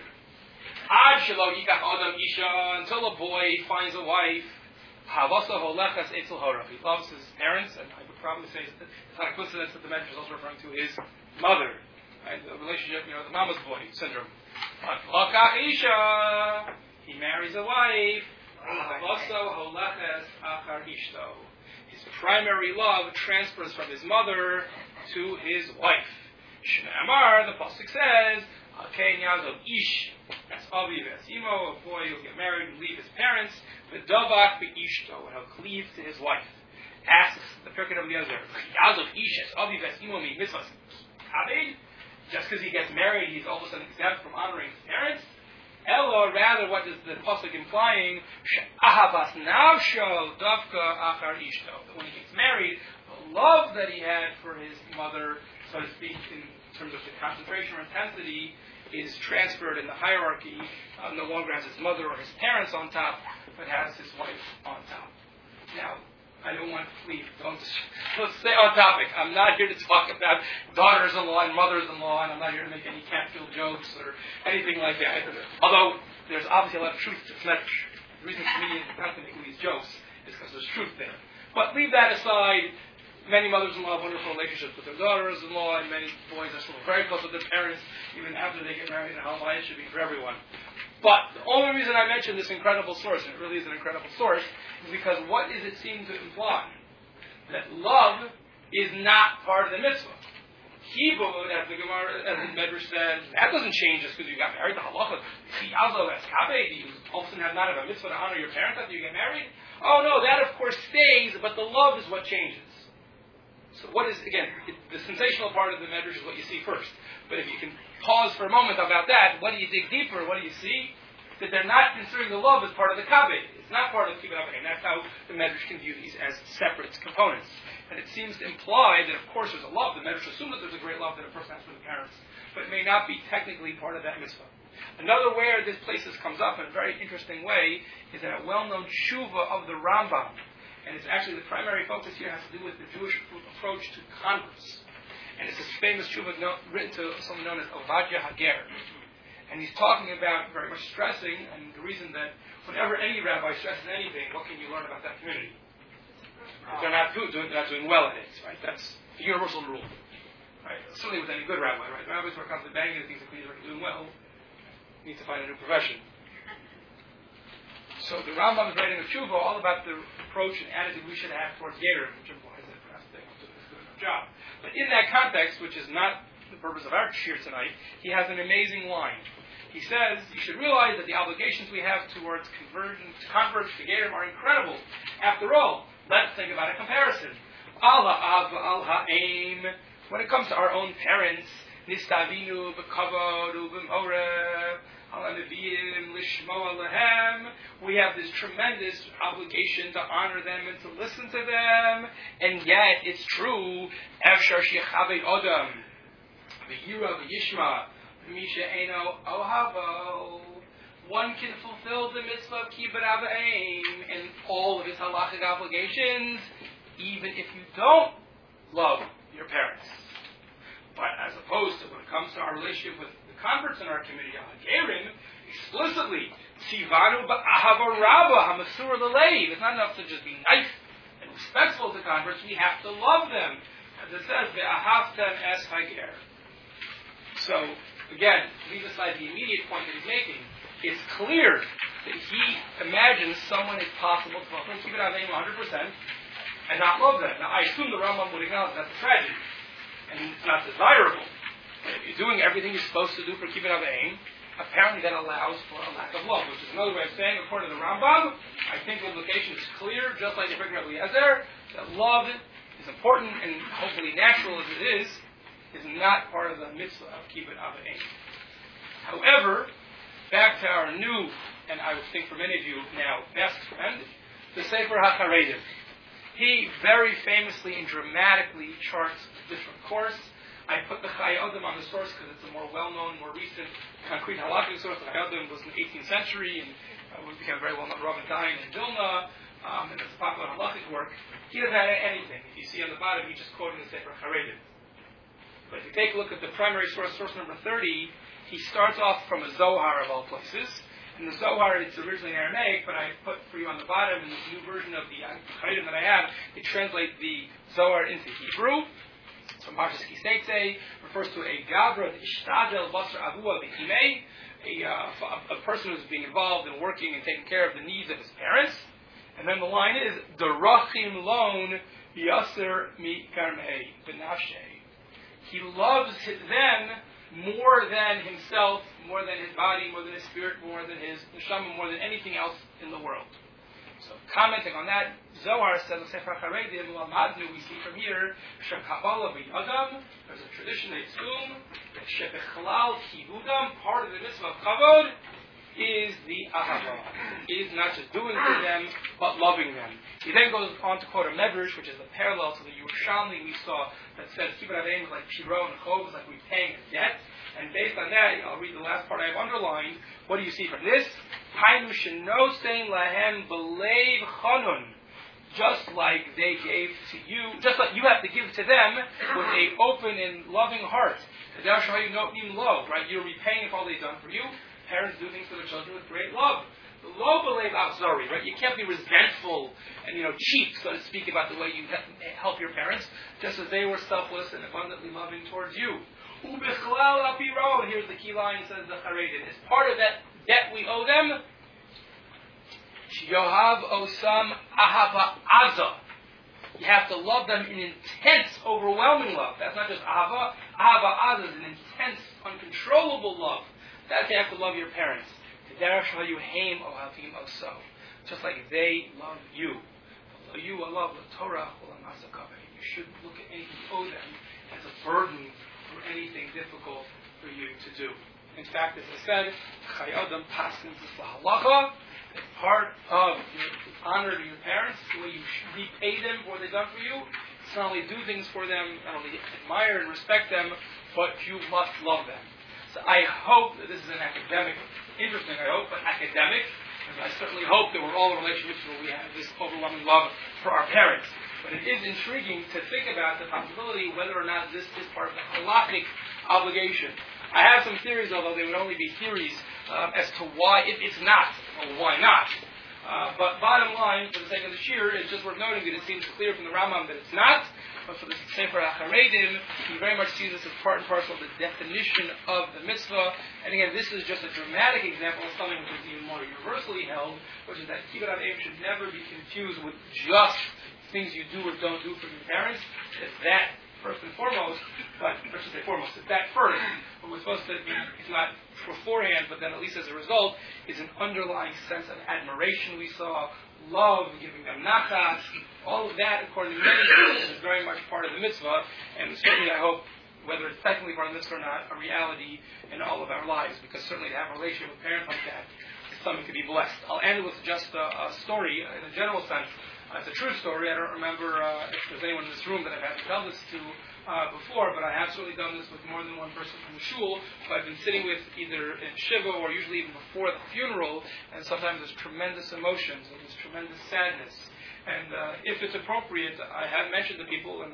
Ad Shelo Yikach Adam Isha, until a boy finds a wife. Havasa Holechas Eitzel Hora. He loves his parents, and I would probably say it's not a coincidence that the messenger is also referring to his mother. Right? The relationship, the mama's boy syndrome. Lakach Isha, he marries a wife. Havasa Holechas Achar Ishto. His primary love transfers from his mother to his wife. Shne'amar, the pasuk says, "Alkein Yazov Ish." That's Aviv Imo, a boy who'll get married and leave his parents. V'davach be'ishto, and he'll cleave to his wife. Asks the Pirkei Rabbi Eliezer, "Yazov Ish as Aviv Imo mi mitzvahs kabed." Just because he gets married, he's all of a sudden exempt from honoring his parents. Ella, rather, what is the pasuk implying? Ahavas navsho davka achar ishto. That when he gets married, the love that he had for his mother, so to speak, in terms of the concentration or intensity, is transferred in the hierarchy. No longer has his mother or his parents on top, but has his wife on top. Now, I don't want to leave. Let's stay on topic. I'm not here to talk about daughters-in-law and mothers-in-law, and I'm not here to make any Canfield jokes or anything like that. Although there's obviously a lot of truth to this message. The reason for me not to make these jokes is because there's truth there. But leave that aside. Many mothers-in-law have wonderful relationships with their daughters-in-law, and many boys are still very close with their parents, even after they get married, and how life should be for everyone. But the only reason I mention this incredible source, and it really is an incredible source, is because what does it seem to imply? That love is not part of the mitzvah. Kibud, as the Gemara, as the Medrash says, that doesn't change just because you got married. The halacha, you often have not have a mitzvah to honor your parents after you get married. Oh no, that of course stays, but the love is what changes. So what is, again, the sensational part of the Medrash is what you see first. But if you can pause for a moment about that, what do you dig deeper? What do you see? That they're not considering the love as part of the kabed. It's not part of the kibbutz, and that's how the Medrash can view these as separate components. And it seems to imply that, of course, there's a love. The Medrash assumes that there's a great love that a person has for the parents, but it may not be technically part of that mitzvah. Another where this places comes up in a very interesting way is in a well-known tshuva of the Rambam. And it's actually the primary focus here has to do with the Jewish approach to converts. And it's this famous tshuva written to someone known as Ovadia Hager. And he's talking about, very much stressing, and the reason that whenever any rabbi stresses anything, what can you learn about that community? They're not doing well at it, right? That's the universal rule. Right? Certainly with any good rabbi, right? Rabbis who are constantly banging into things that are doing well need to find a new profession. So the Rambam is writing a tshuva all about the approach and attitude we should have towards Gerim, which implies that perhaps they don't do a good enough job. But in that context, which is not the purpose of our shir tonight, he has an amazing line. He says, you should realize that the obligations we have towards converts to Gerim are incredible. After all, let's think about a comparison. Al ha'av al ha'aim. When it comes to our own parents, nistavinu b'kavod u'b'moreh, we have this tremendous obligation to honor them and to listen to them, and yet it's true. One can fulfill the mitzvah of kibbud av v'aim and all of its halachic obligations, even if you don't love your parents. But as opposed to when it comes to our relationship with the converts in our community, Gerim, explicitly, Tzivanu ba'ahava rabba hamasur l'leiv. It's not enough to just be nice and respectful to converts. We have to love them, as it says, ve'ahavtem es hager. So again, leave aside the immediate point that he's making. It's clear that he imagines someone is possible to love them, keep it on aim 100%, and not love them. Now, I assume the Rambam would acknowledge that's a tragedy, and it's not desirable. But if you're doing everything you're supposed to do for keeping on aim, apparently that allows for a lack of love, which is another way of saying, according to the Rambam, I think the implication is clear, just like the Figure of Eliezer, that love is important and hopefully natural as it is not part of the mitzvah of kibbut av v'ein. However, back to our new, and I would think for many of you now, best friend, the Sefer HaCharedim. He very famously and dramatically charts a different course. I put the Chayei Adam on the source because it's a more well-known, more recent, concrete halakhic source. The Chayei Adam was in the 18th century and became very well-known Rav Dayan in Vilna, and it's popular halakhic work. He doesn't have anything. If you see on the bottom, he's just quoting the Sefer HaCharedim. But if you take a look at the primary source, source number 30, he starts off from a Zohar of all places. In the Zohar, it's originally in Aramaic, but I put for you on the bottom in this new version of the Charedim that I have, they translate the Zohar into Hebrew. So Marshas Kiseitze refers to a Gavra, Ishtadel Basar Avua B'Himei, a person who's being involved in working and taking care of the needs of his parents. And then the line is, Derachim Lon Yaser Mi Karmei B'Nafshei. He loves them more than himself, more than his body, more than his spirit, more than his neshama, more than anything else in the world. So, commenting on that, Zohar says in Sefer HaCharedim, we see from here, Shekabala v'Yadam, there's a tradition they assume that Shebechalal Kibudam, part of the mitzvah of Kavod, is the Ahava, is not just doing for them, but loving them. He then goes on to quote a Medrash, which is a parallel to the Yerushalmi we saw, that says Kibbut Aveim is like Piro and Chov, is like repaying a debt. And based on that, I'll read the last part I have underlined. What do you see from this? Hainu shenosein lahem b'leiv chanun. Just like they gave to you, just like you have to give to them with a open and loving heart. Right? You're repaying for all they've done for you. Parents do things for their children with great love. Lo b'leiv avzori, right? You can't be resentful and cheap, so to speak, about the way you help your parents, just as they were selfless and abundantly loving towards you. Ubichlal apiro. Here's the key line, says the Charedim. As part of that debt we owe them, Yohav osam ahava aza. You have to love them in intense, overwhelming love. That's not just ahava. Ahava aza is an intense, uncontrollable love. That's you have to love your parents. Just like they love you. You love the Torah. You should look at anything you owe them as a burden for anything difficult for you to do. In fact, as I said, Chayei Adam passes this halacha. It's part of your honor to your parents, the way you repay them for what they've done for you. It's not only do things for them, not only admire and respect them, but you must love them. So I hope that this is an academic, interesting, I hope, but academic. And I certainly hope that we're all in relationships where we have this overwhelming love for our parents. But it is intriguing to think about the possibility whether or not this is part of the halakhic obligation. I have some theories, although they would only be theories, as to why, if it's not, or why not. But bottom line, for the sake of the shir, it's just worth noting that it seems clear from the Rambam that it's not. But for the Sefer HaCharedim, he very much sees this as part and parcel of the definition of the mitzvah. And again, this is just a dramatic example of something which is even more universally held, which is that Kibbut Aveim should never be confused with just things you do or don't do for your parents. It's that first and foremost, but I should say foremost, it's that first. But we're supposed to be, it's not beforehand, but then at least as a result, is an underlying sense of admiration we saw, love, giving them nachas, all of that, according to many people, is very much part of the mitzvah, and certainly I hope, whether it's technically part of the mitzvah or not, a reality in all of our lives, because certainly to have a relationship with parents like that is something to be blessed. I'll end with just a story, in a general sense. It's a true story. I don't remember if there's anyone in this room that I've had to tell this to before, but I have certainly done this with more than one person from the shul who I've been sitting with either in Shiva or usually even before the funeral, and sometimes there's tremendous emotions and there's tremendous sadness. And if it's appropriate, I have mentioned to people, and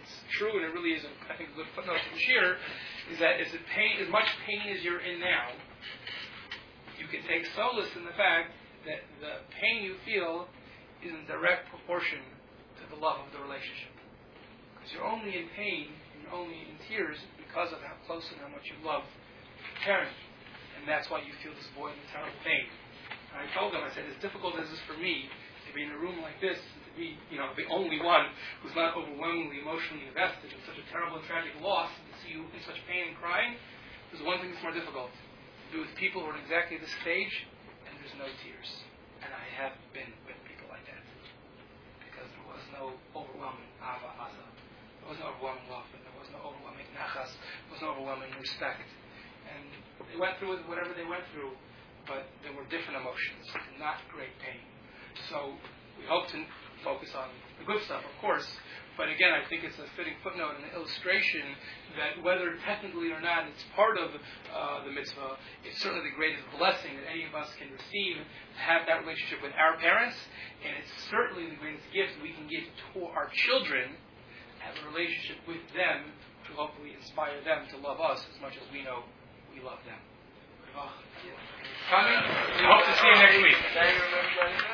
it's true, and it really is, I think, a good footnote to share, is that as much pain as you're in now, you can take solace in the fact that the pain you feel is in direct proportion to the love of the relationship. Because you're only in pain, and you're only in tears because of how close and how much you love your parent. And that's why you feel this void and terrible pain. And I told them, I said, as difficult as it is for me to be in a room like this, to be, the only one who's not overwhelmingly emotionally invested in such a terrible and tragic loss, and to see you in such pain and crying, there's one thing that's more difficult. To do with people who are in exactly this stage, and there's no tears. And I have been with people like that. Because there was no overwhelming ava asa. There was no overwhelming love, and there was no overwhelming nachas. There was no overwhelming respect. And they went through whatever they went through, but there were different emotions, and not great pain. So we hope to focus on the good stuff, of course, but again, I think it's a fitting footnote and an illustration that whether technically or not it's part of the mitzvah, it's certainly the greatest blessing that any of us can receive to have that relationship with our parents, and it's certainly the greatest gift we can give to our children, have a relationship with them to hopefully inspire them to love us as much as we know we love them. Coming. We hope to see you next week.